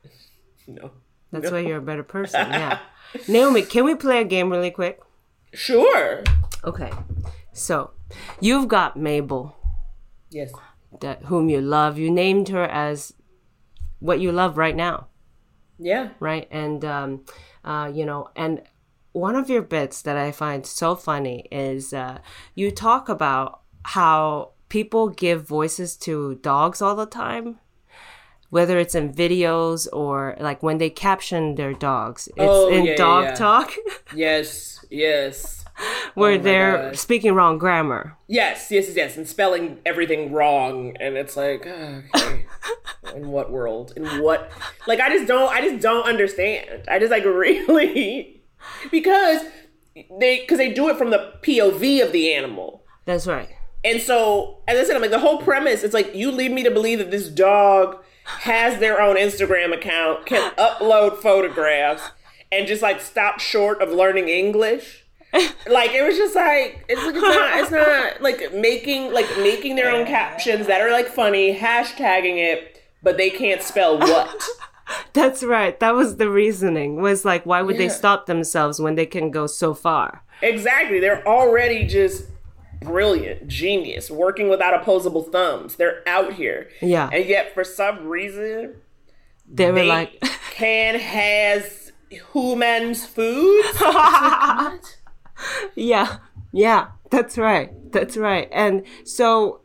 No. That's why you're a better person. Yeah, Naomi, can we play a game really quick? Sure. Okay, so you've got Mabel, Yes. that whom you love. You named her as what you love right now. Yeah. Right? And, um, uh, you know, and one of your bits that I find so funny is uh, you talk about how people give voices to dogs all the time, whether it's in videos or like when they caption their dogs. It's Oh, in yeah, yeah, dog yeah. talk Yes. Yes. where Oh my they're God. speaking wrong grammar. Yes, yes, yes, yes, and spelling everything wrong, and it's like, oh, okay, in what world? In what? Like, I just don't, I just don't understand. I just like really, because they, because they do it from the P O V of the animal, That's right. and so, as I said, I'm like the whole premise. It's like you lead me to believe that this dog has their own Instagram account, can upload photographs, and just like stop short of learning English. Like it was just like it's like it's not it's not like making like making their own captions that are like funny, hashtagging it, but they can't spell what. That's right. That was the reasoning. Was like, why would they Yeah. stop themselves when they can go so far? Exactly. They're already just brilliant, genius, working without opposable thumbs. They're out here. Yeah. And yet for some reason They were they like, can has humans food. It's like, what? yeah, yeah, that's right. That's right. And so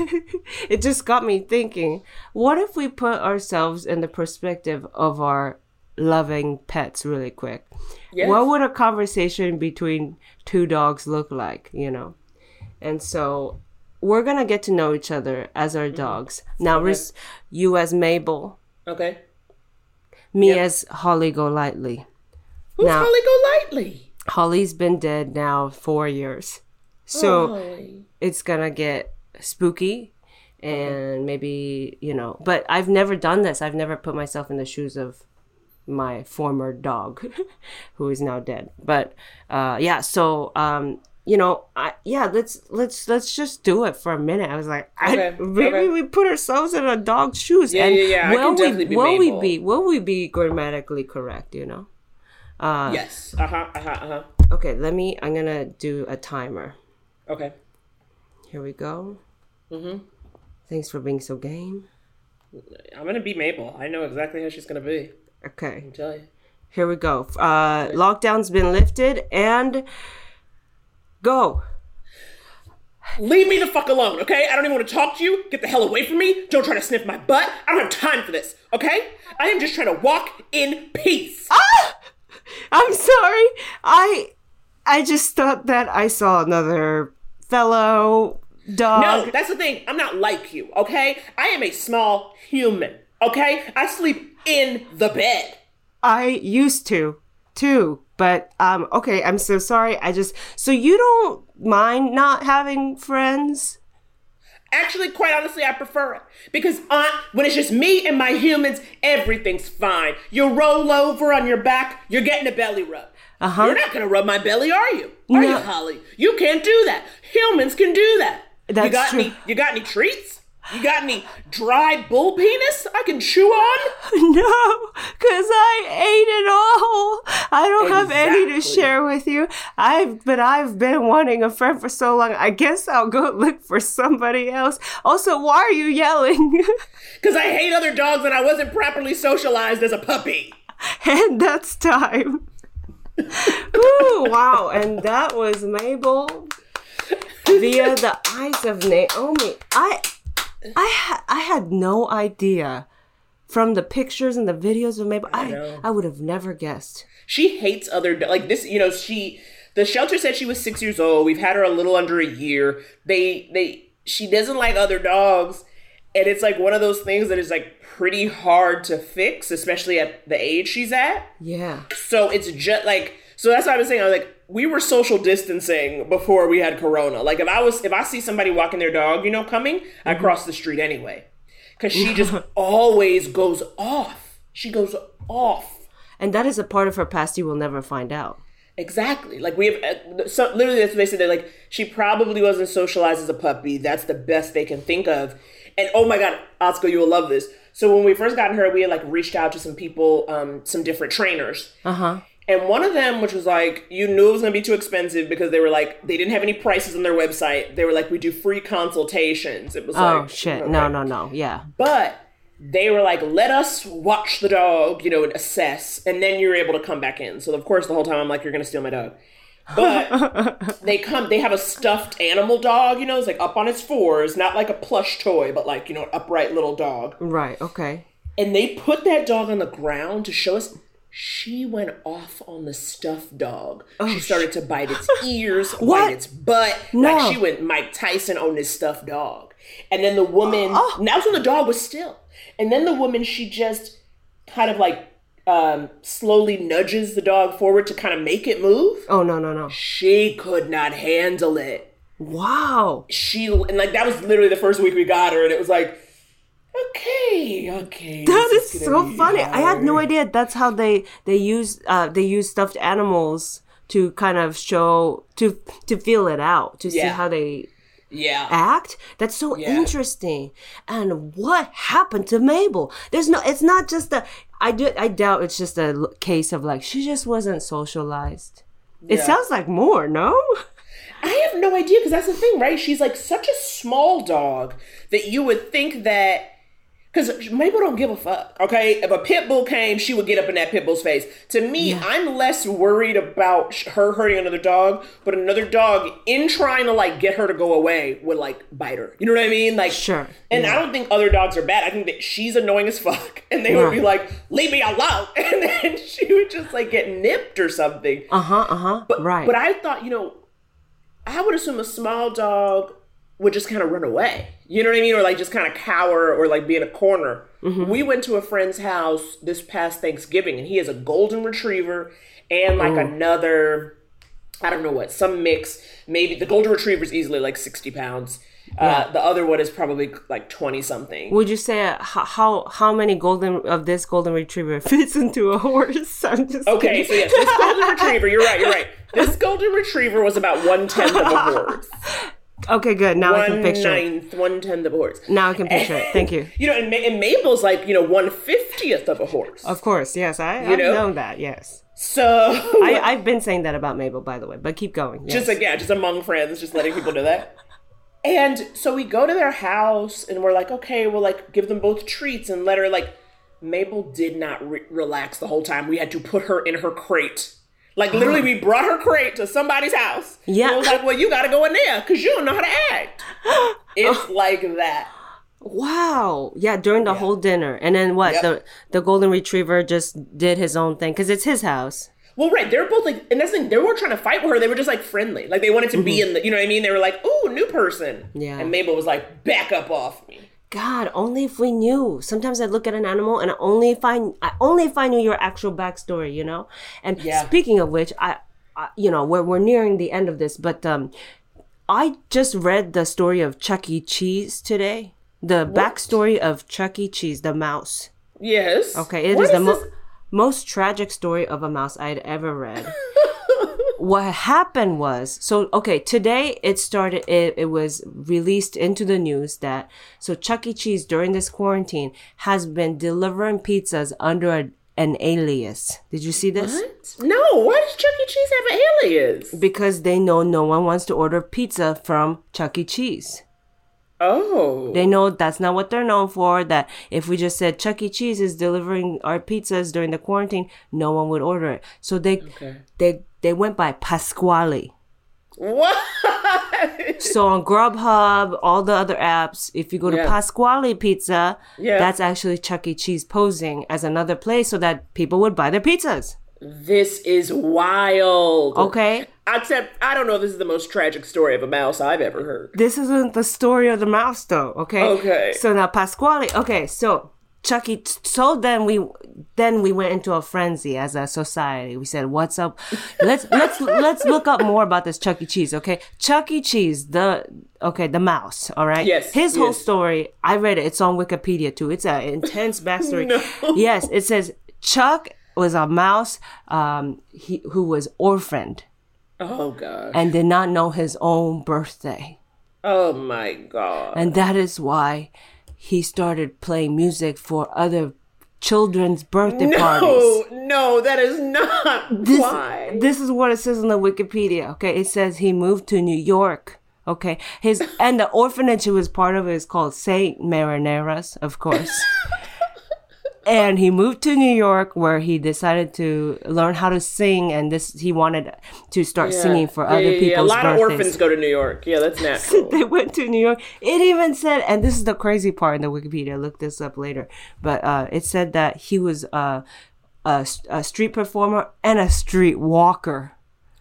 it just got me thinking, what if we put ourselves in the perspective of our loving pets really quick? Yes. What would a conversation between two dogs look like, you know? And so we're going to get to know each other as our dogs. Now, Okay. Riz, you as Mabel, Okay. me Yep. as Holly Golightly. Who's Now- Holly Golightly? Holly's been dead now four years. So Oh, Holly. it's gonna get spooky and maybe, you know, but I've never done this. I've never put myself in the shoes of my former dog who is now dead. But uh yeah, so um you know, I yeah, let's let's let's just do it for a minute. I was like, Okay, I, maybe okay. we put ourselves in a dog's shoes. Yeah, and yeah, yeah, I Will can definitely we be will Mabel. we be will we be grammatically correct, you know? Uh Yes. Uh huh. Uh huh. Uh huh. Okay, let me I'm gonna do a timer. Okay. Here we go. Mm-hmm. Thanks for being so game. I'm gonna be Mabel. I know exactly how she's gonna be. Okay, I'll tell you. here we go. Uh, lockdown's been lifted and go. Leave me the fuck alone, okay? I don't even want to talk to you. Get the hell away from me. Don't try to sniff my butt. I don't have time for this, okay? I am just trying to walk in peace. Ah! I'm sorry. I I just thought that I saw another fellow dog. No, that's the thing. I'm not like you, okay? I am a small human, okay? I sleep in the bed. I used to, too. But, um, okay, I'm so sorry. I just, so you don't mind not having friends? Actually, quite honestly, I prefer it. Because uh, when it's just me and my humans, everything's fine. You roll over on your back, you're getting a belly rub. Uh-huh. You're not going to rub my belly, are you? Are no. you, Holly? You can't do that. Humans can do that. That's you got true. Any, you got any treats? You got any dry bull penis I can chew on? No, because I ate it all. I don't exactly. have any to share with you. I've but I've been wanting a friend for so long. I guess I'll go look for somebody else. Also, why are you yelling? Because I hate other dogs and I wasn't properly socialized as a puppy. And that's time. Ooh, wow. And that was Mabel via the eyes of Naomi. I... I ha- I had no idea from the pictures and the videos of Mabel. I I, I would have never guessed. She hates other do- like this. You know, she the shelter said she was six years old. We've had her a little under a year. They they she doesn't like other dogs, and it's like one of those things that is like pretty hard to fix, especially at the age she's at. Yeah. So it's just like so that's what I was saying. I was like, we were social distancing before we had Corona. Like if I was, if I see somebody walking their dog, you know, coming, mm-hmm. I cross the street anyway. Cause she just always goes off. She goes off. And that is a part of her past you will never find out. Exactly. Like we have, uh, so literally that's what they said. They're like, she probably wasn't socialized as a puppy. That's the best they can think of. And oh my God, Atsuko, you will love this. So when we first got her, we had like reached out to some people, um, some different trainers. Uh-huh. And one of them, which was like, you knew it was going to be too expensive because they were like, they didn't have any prices on their website. They were like, we do free consultations. It was oh, like, oh shit. Okay. No, no, no. Yeah. But they were like, let us watch the dog, you know, and assess. And then you're able to come back in. So of course, the whole time I'm like, you're going to steal my dog. But they come, they have a stuffed animal dog, you know, it's like up on its fours, not like a plush toy, but like, you know, an upright little dog. Right. Okay. And they put that dog on the ground to show us. She went off on the stuffed dog. Oh, she started sh- to bite its ears, bite its butt. No. Like she went Mike Tyson on this stuffed dog. And then the woman, oh. Now when the dog was still. And then the woman, she just kind of like um, slowly nudges the dog forward to kind of make it move. Oh, no, no, no. She could not handle it. Wow. She, and like that was literally the first week we got her. And it was like, okay, okay. That is, is so funny. Hard. I had no idea that's how they they use uh they use stuffed animals to kind of show to to feel it out to yeah. see how they yeah act. That's so yeah. interesting. And what happened to Mabel? There's no. It's not just a. I do. I doubt it's just a case of like she just wasn't socialized. Yeah. It sounds like more. No. I have no idea because that's the thing, right? She's like such a small dog that you would think that. Because Mabel don't give a fuck, okay? If a pit bull came, she would get up in that pit bull's face. To me, yeah. I'm less worried about her hurting another dog, but another dog, in trying to, like, get her to go away, would, like, bite her. You know what I mean? Like, sure. And yeah. I don't think other dogs are bad. I think that she's annoying as fuck. And they yeah. would be like, leave me alone. And then she would just, like, get nipped or something. Uh-huh, uh-huh, but, right. But I thought, you know, I would assume a small dog would just kind of run away. You know what I mean? Or like just kind of cower or like be in a corner. Mm-hmm. We went to a friend's house this past Thanksgiving and he has a golden retriever and like Ooh. another, I don't know what, some mix. Maybe the golden retriever is easily like sixty pounds. Yeah. Uh, the other one is probably like twenty something. Would you say uh, how how many golden of this golden retriever fits into a horse? I'm just okay. Kidding. So yes, this golden retriever. You're right. You're right. This golden retriever was about one tenth of a horse. Okay, good. Now I can picture ninth, it. One tenth of a horse. Now I can picture and, it. Thank you. You know, and, and Mabel's like, you know, one fiftieth of a horse. Of course, yes. I, you I've know? known that, yes. So... I, I've been saying that about Mabel, by the way, but keep going. Yes. Just like, yeah, just among friends, just letting people know that. And so we go to their house and we're like, okay, we'll like give them both treats and let her like... Mabel did not re- relax the whole time. We had to put her in her crate. Like, literally, we brought her crate to somebody's house. Yeah. And it was like, well, you got to go in there because you don't know how to act. It's like that. Wow. Yeah, during the yeah. whole dinner. And then what? Yep. The the golden retriever just did his own thing because it's his house. Well, right. They were both like, and that's the thing, they weren't trying to fight with her. They were just like friendly. Like, they wanted to mm-hmm. be in the, you know what I mean? They were like, ooh, new person. Yeah. And Mabel was like, back up off me. God, only if we knew. Sometimes I look at an animal and I only if I, I only if I knew your actual backstory, you know? And yeah. speaking of which, I, I you know, we're, we're nearing the end of this, but um, I just read the story of Chuck E. Cheese today. The what? Backstory of Chuck E. Cheese, the mouse. Yes. Okay, it what is, is the mo- most tragic story of a mouse I'd ever read. What happened was, so, okay, today it started, it, it was released into the news that, so Chuck E. Cheese during this quarantine has been delivering pizzas under a, an alias. Did you see this? What? No, why does Chuck E. Cheese have an alias? Because they know no one wants to order pizza from Chuck E. Cheese. Oh. They know that's not what they're known for, that if we just said Chuck E. Cheese is delivering our pizzas during the quarantine, no one would order it. So they okay. they they went by Pasquale. What? So on Grubhub, all the other apps, if you go to yeah. Pasquale Pizza, yeah. that's actually Chuck E. Cheese posing as another place so that people would buy their pizzas. This is wild. Okay. Except, I don't know if this is the most tragic story of a mouse I've ever heard. This isn't the story of the mouse, though, okay? Okay. So now Pasquale, okay, so Chucky, so then we then we went into a frenzy as a society. We said, what's up? Let's let's let's look up more about this Chuck E. Cheese, okay? Chuck E. Cheese, the, okay, the mouse, all right? Yes. His yes. whole story, I read it, it's on Wikipedia, too. It's an intense backstory. No. Yes, it says, Chuck was a mouse um, he, who was orphaned. Oh, God. And did not know his own birthday. Oh, my God. And that is why he started playing music for other children's birthday no, parties. No, no, that is not this, why. This is what it says on the Wikipedia, okay? It says he moved to New York, okay? His and the orphanage he was part of is called Saint Marineras, of course. And he moved to New York where he decided to learn how to sing, and this he wanted to start yeah. singing for yeah, other yeah, people's yeah. A lot birthdays. of orphans go to New York. Yeah, that's natural. They went to New York. It even said, and this is the crazy part in the Wikipedia, look this up later, but uh, it said that he was uh, a, a street performer and a street walker.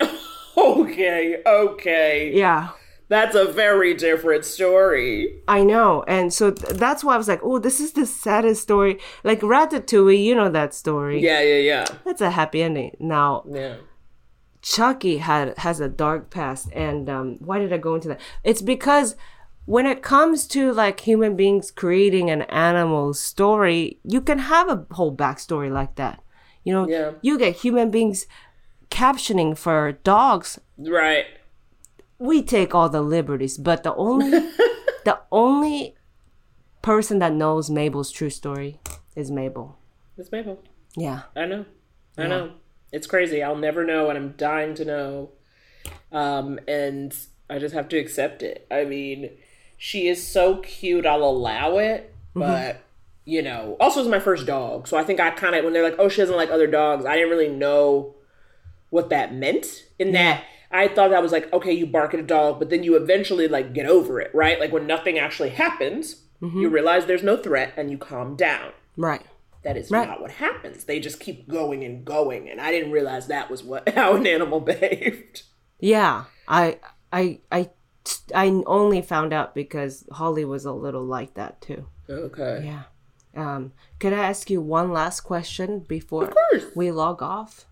Okay, okay. Yeah. That's a very different story. I know. And so th- that's why I was like, oh, this is the saddest story. Like Ratatouille, you know that story. Yeah, yeah, yeah. That's a happy ending. Now, yeah. Chucky had has a dark past. And um, why did I go into that? It's because when it comes to like human beings creating an animal story, you can have a whole backstory like that. You know, yeah. you get human beings captioning for dogs. Right. We take all the liberties, but the only the only person that knows Mabel's true story is Mabel. It's Mabel. Yeah. I know. I yeah. know. It's crazy. I'll never know, and I'm dying to know. Um, and I just have to accept it. I mean, she is so cute, I'll allow it, but, mm-hmm. you know, also it's my first dog, so I think I kind of, when they're like, oh, she doesn't like other dogs, I didn't really know what that meant in yeah. that. I thought that was like, okay, you bark at a dog, but then you eventually like get over it, right? Like when nothing actually happens, mm-hmm. you realize there's no threat and you calm down. Right. That is right. not what happens. They just keep going and going. And I didn't realize that was what how an animal behaved. Yeah. I I I I only found out because Holly was a little like that too. Okay. Yeah. Um, could I ask you one last question before of course. we log off?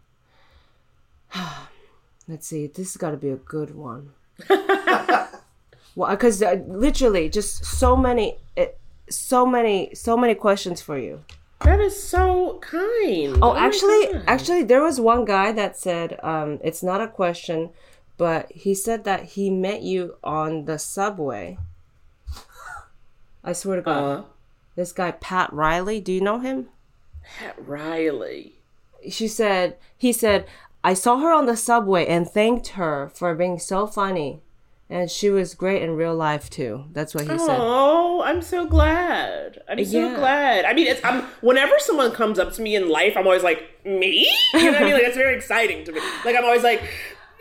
Let's see. This has got to be a good one. Well, because uh, literally, just so many, it, so many, so many questions for you. That is so kind. Oh, oh actually, actually, there was one guy that said, um, it's not a question, but he said that he met you on the subway. I swear to God, uh-huh. This guy Pat Riley. Do you know him? Pat Riley. She said. He said. I saw her on the subway and thanked her for being so funny And she was great in real life too. That's what he said. Oh, I'm so glad. I'm so Yeah. glad. I mean, it's I'm whenever someone comes up to me in life, I'm always like, me? You know what I mean? Like, that's very exciting to me. Like, I'm always like,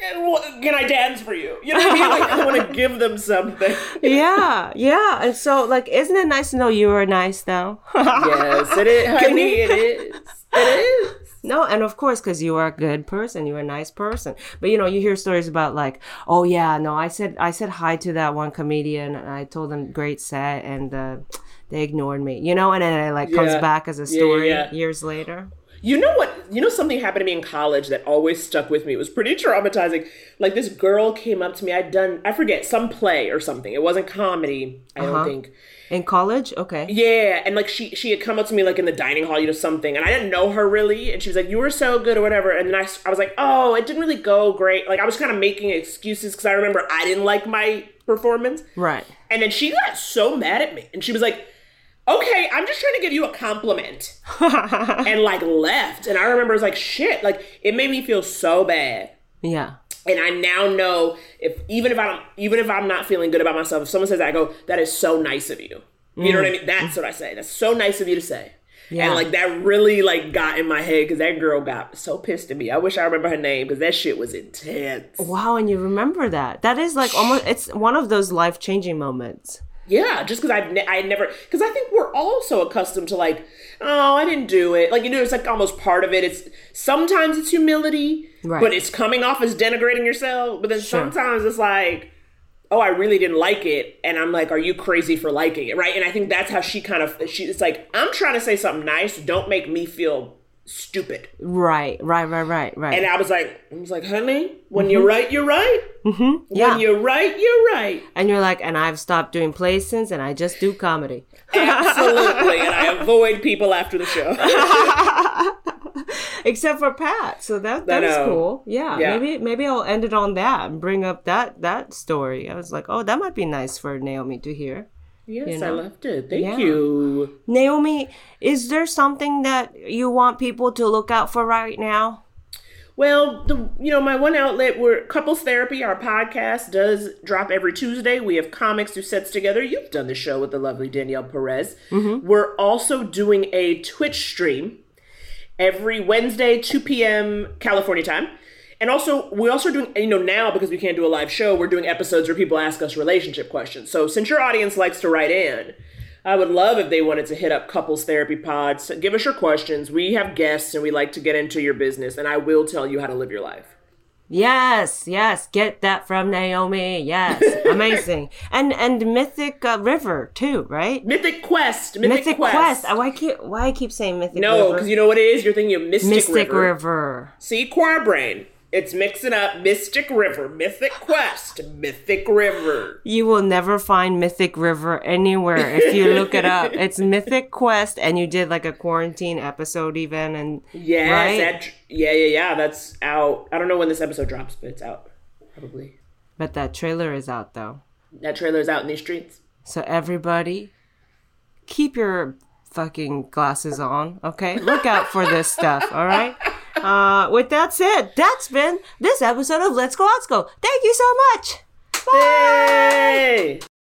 can I dance for you? You know what I mean? Like, I want to give them something. Yeah, yeah. And so, like, isn't it nice to know you were nice, though? Yes, it is, honey. It is. It is. No, and of course, because you are a good person, you're a nice person. But you know, you hear stories about like, oh yeah, no, I said I said hi to that one comedian, and I told them great set, and uh, they ignored me. You know, and then it like comes Yeah. back as a Yeah, story yeah, yeah. years later. You know what? You know something happened to me in college that always stuck with me. It was pretty traumatizing. Like this girl came up to me. I'd done, I forget, some play or something. It wasn't comedy, I Uh-huh. don't think. In college, okay. Yeah, and like she she had come up to me like in the dining hall, you know, something, and I didn't know her really, and she was like, "You were so good" or whatever, and then I, I was like, "Oh, it didn't really go great." Like I was kind of making excuses because I remember I didn't like my performance, Right. and then she got so mad at me, and she was like, "Okay, I'm just trying to give you a compliment," and like left, and I remember it was like, "Shit!" Like it made me feel so bad. Yeah. And I now know if even if I don't, even if I'm not feeling good about myself, if someone says that, I go, "That is so nice of you." You know what I mean? That's what I say. That's so nice of you to say. Yeah. And like that really like got in my head because that girl got so pissed at me. I wish I remember her name because that shit was intense. Wow, and you remember that? That is like almost. It's one of those life changing moments. Yeah, just because I've ne- I never because I think we're all so accustomed to like, oh, I didn't do it. Like you know, it's like almost part of it. It's sometimes it's humility, Right. but it's coming off as denigrating yourself. But then Sure. sometimes it's like, oh, I really didn't like it, and I'm like, are you crazy for liking it, right? And I think that's how she kind of she. It's like I'm trying to say something nice. Don't make me feel stupid. Right, right, right, right, right. And I was like, I was like, honey, when you're right, you're right. Mm-hmm. Yeah. When you're right, you're right. And you're like, and I've stopped doing plays since, and I just do comedy. Absolutely. And I avoid people after the show. Except for Pat. So that that I is know. cool. Yeah, Yeah. Maybe maybe I'll end it on that and bring up that that story. I was like, oh, that might be nice for Naomi to hear. Yes, You know? I left it. Thank Yeah. you. Naomi, is there something that you want people to look out for right now? Well, the you know, my one outlet, we're Couples Therapy, our podcast does drop every Tuesday. We have comics who sets together. You've done the show with the lovely Danielle Perez. Mm-hmm. We're also doing a Twitch stream every Wednesday, two p.m. California time. And also, we're also doing, you know, now because we can't do a live show, we're doing episodes where people ask us relationship questions. So since your audience likes to write in, I would love if they wanted to hit up Couples Therapy Pods. Give us your questions. We have guests and we like to get into your business, and I will tell you how to live your life. Yes, yes, get that from Naomi. Yes, amazing. And and Mythic uh, River too, right? Mythic Quest. Mythic, Mythic Quest. Quest. Oh, why keep why I keep saying Mythic No, River? because you know what it is? You're thinking of Mystic, Mystic River. River. See, choir brain. It's mixing up Mystic River, Mythic Quest, Mythic River. You will never find Mythic River anywhere if you look it up. It's Mythic Quest, and you did like a quarantine episode even, and Yes, right? that, yeah, yeah, yeah. That's out. I don't know when this episode drops, but it's out. Probably. But that trailer is out though. That trailer's out in these streets. So everybody, keep your fucking glasses on, okay? Look out for this stuff, all right? Uh, with that said, that's been this episode of Let's Go, Let's Go. Thank you so much. Bye. Hey!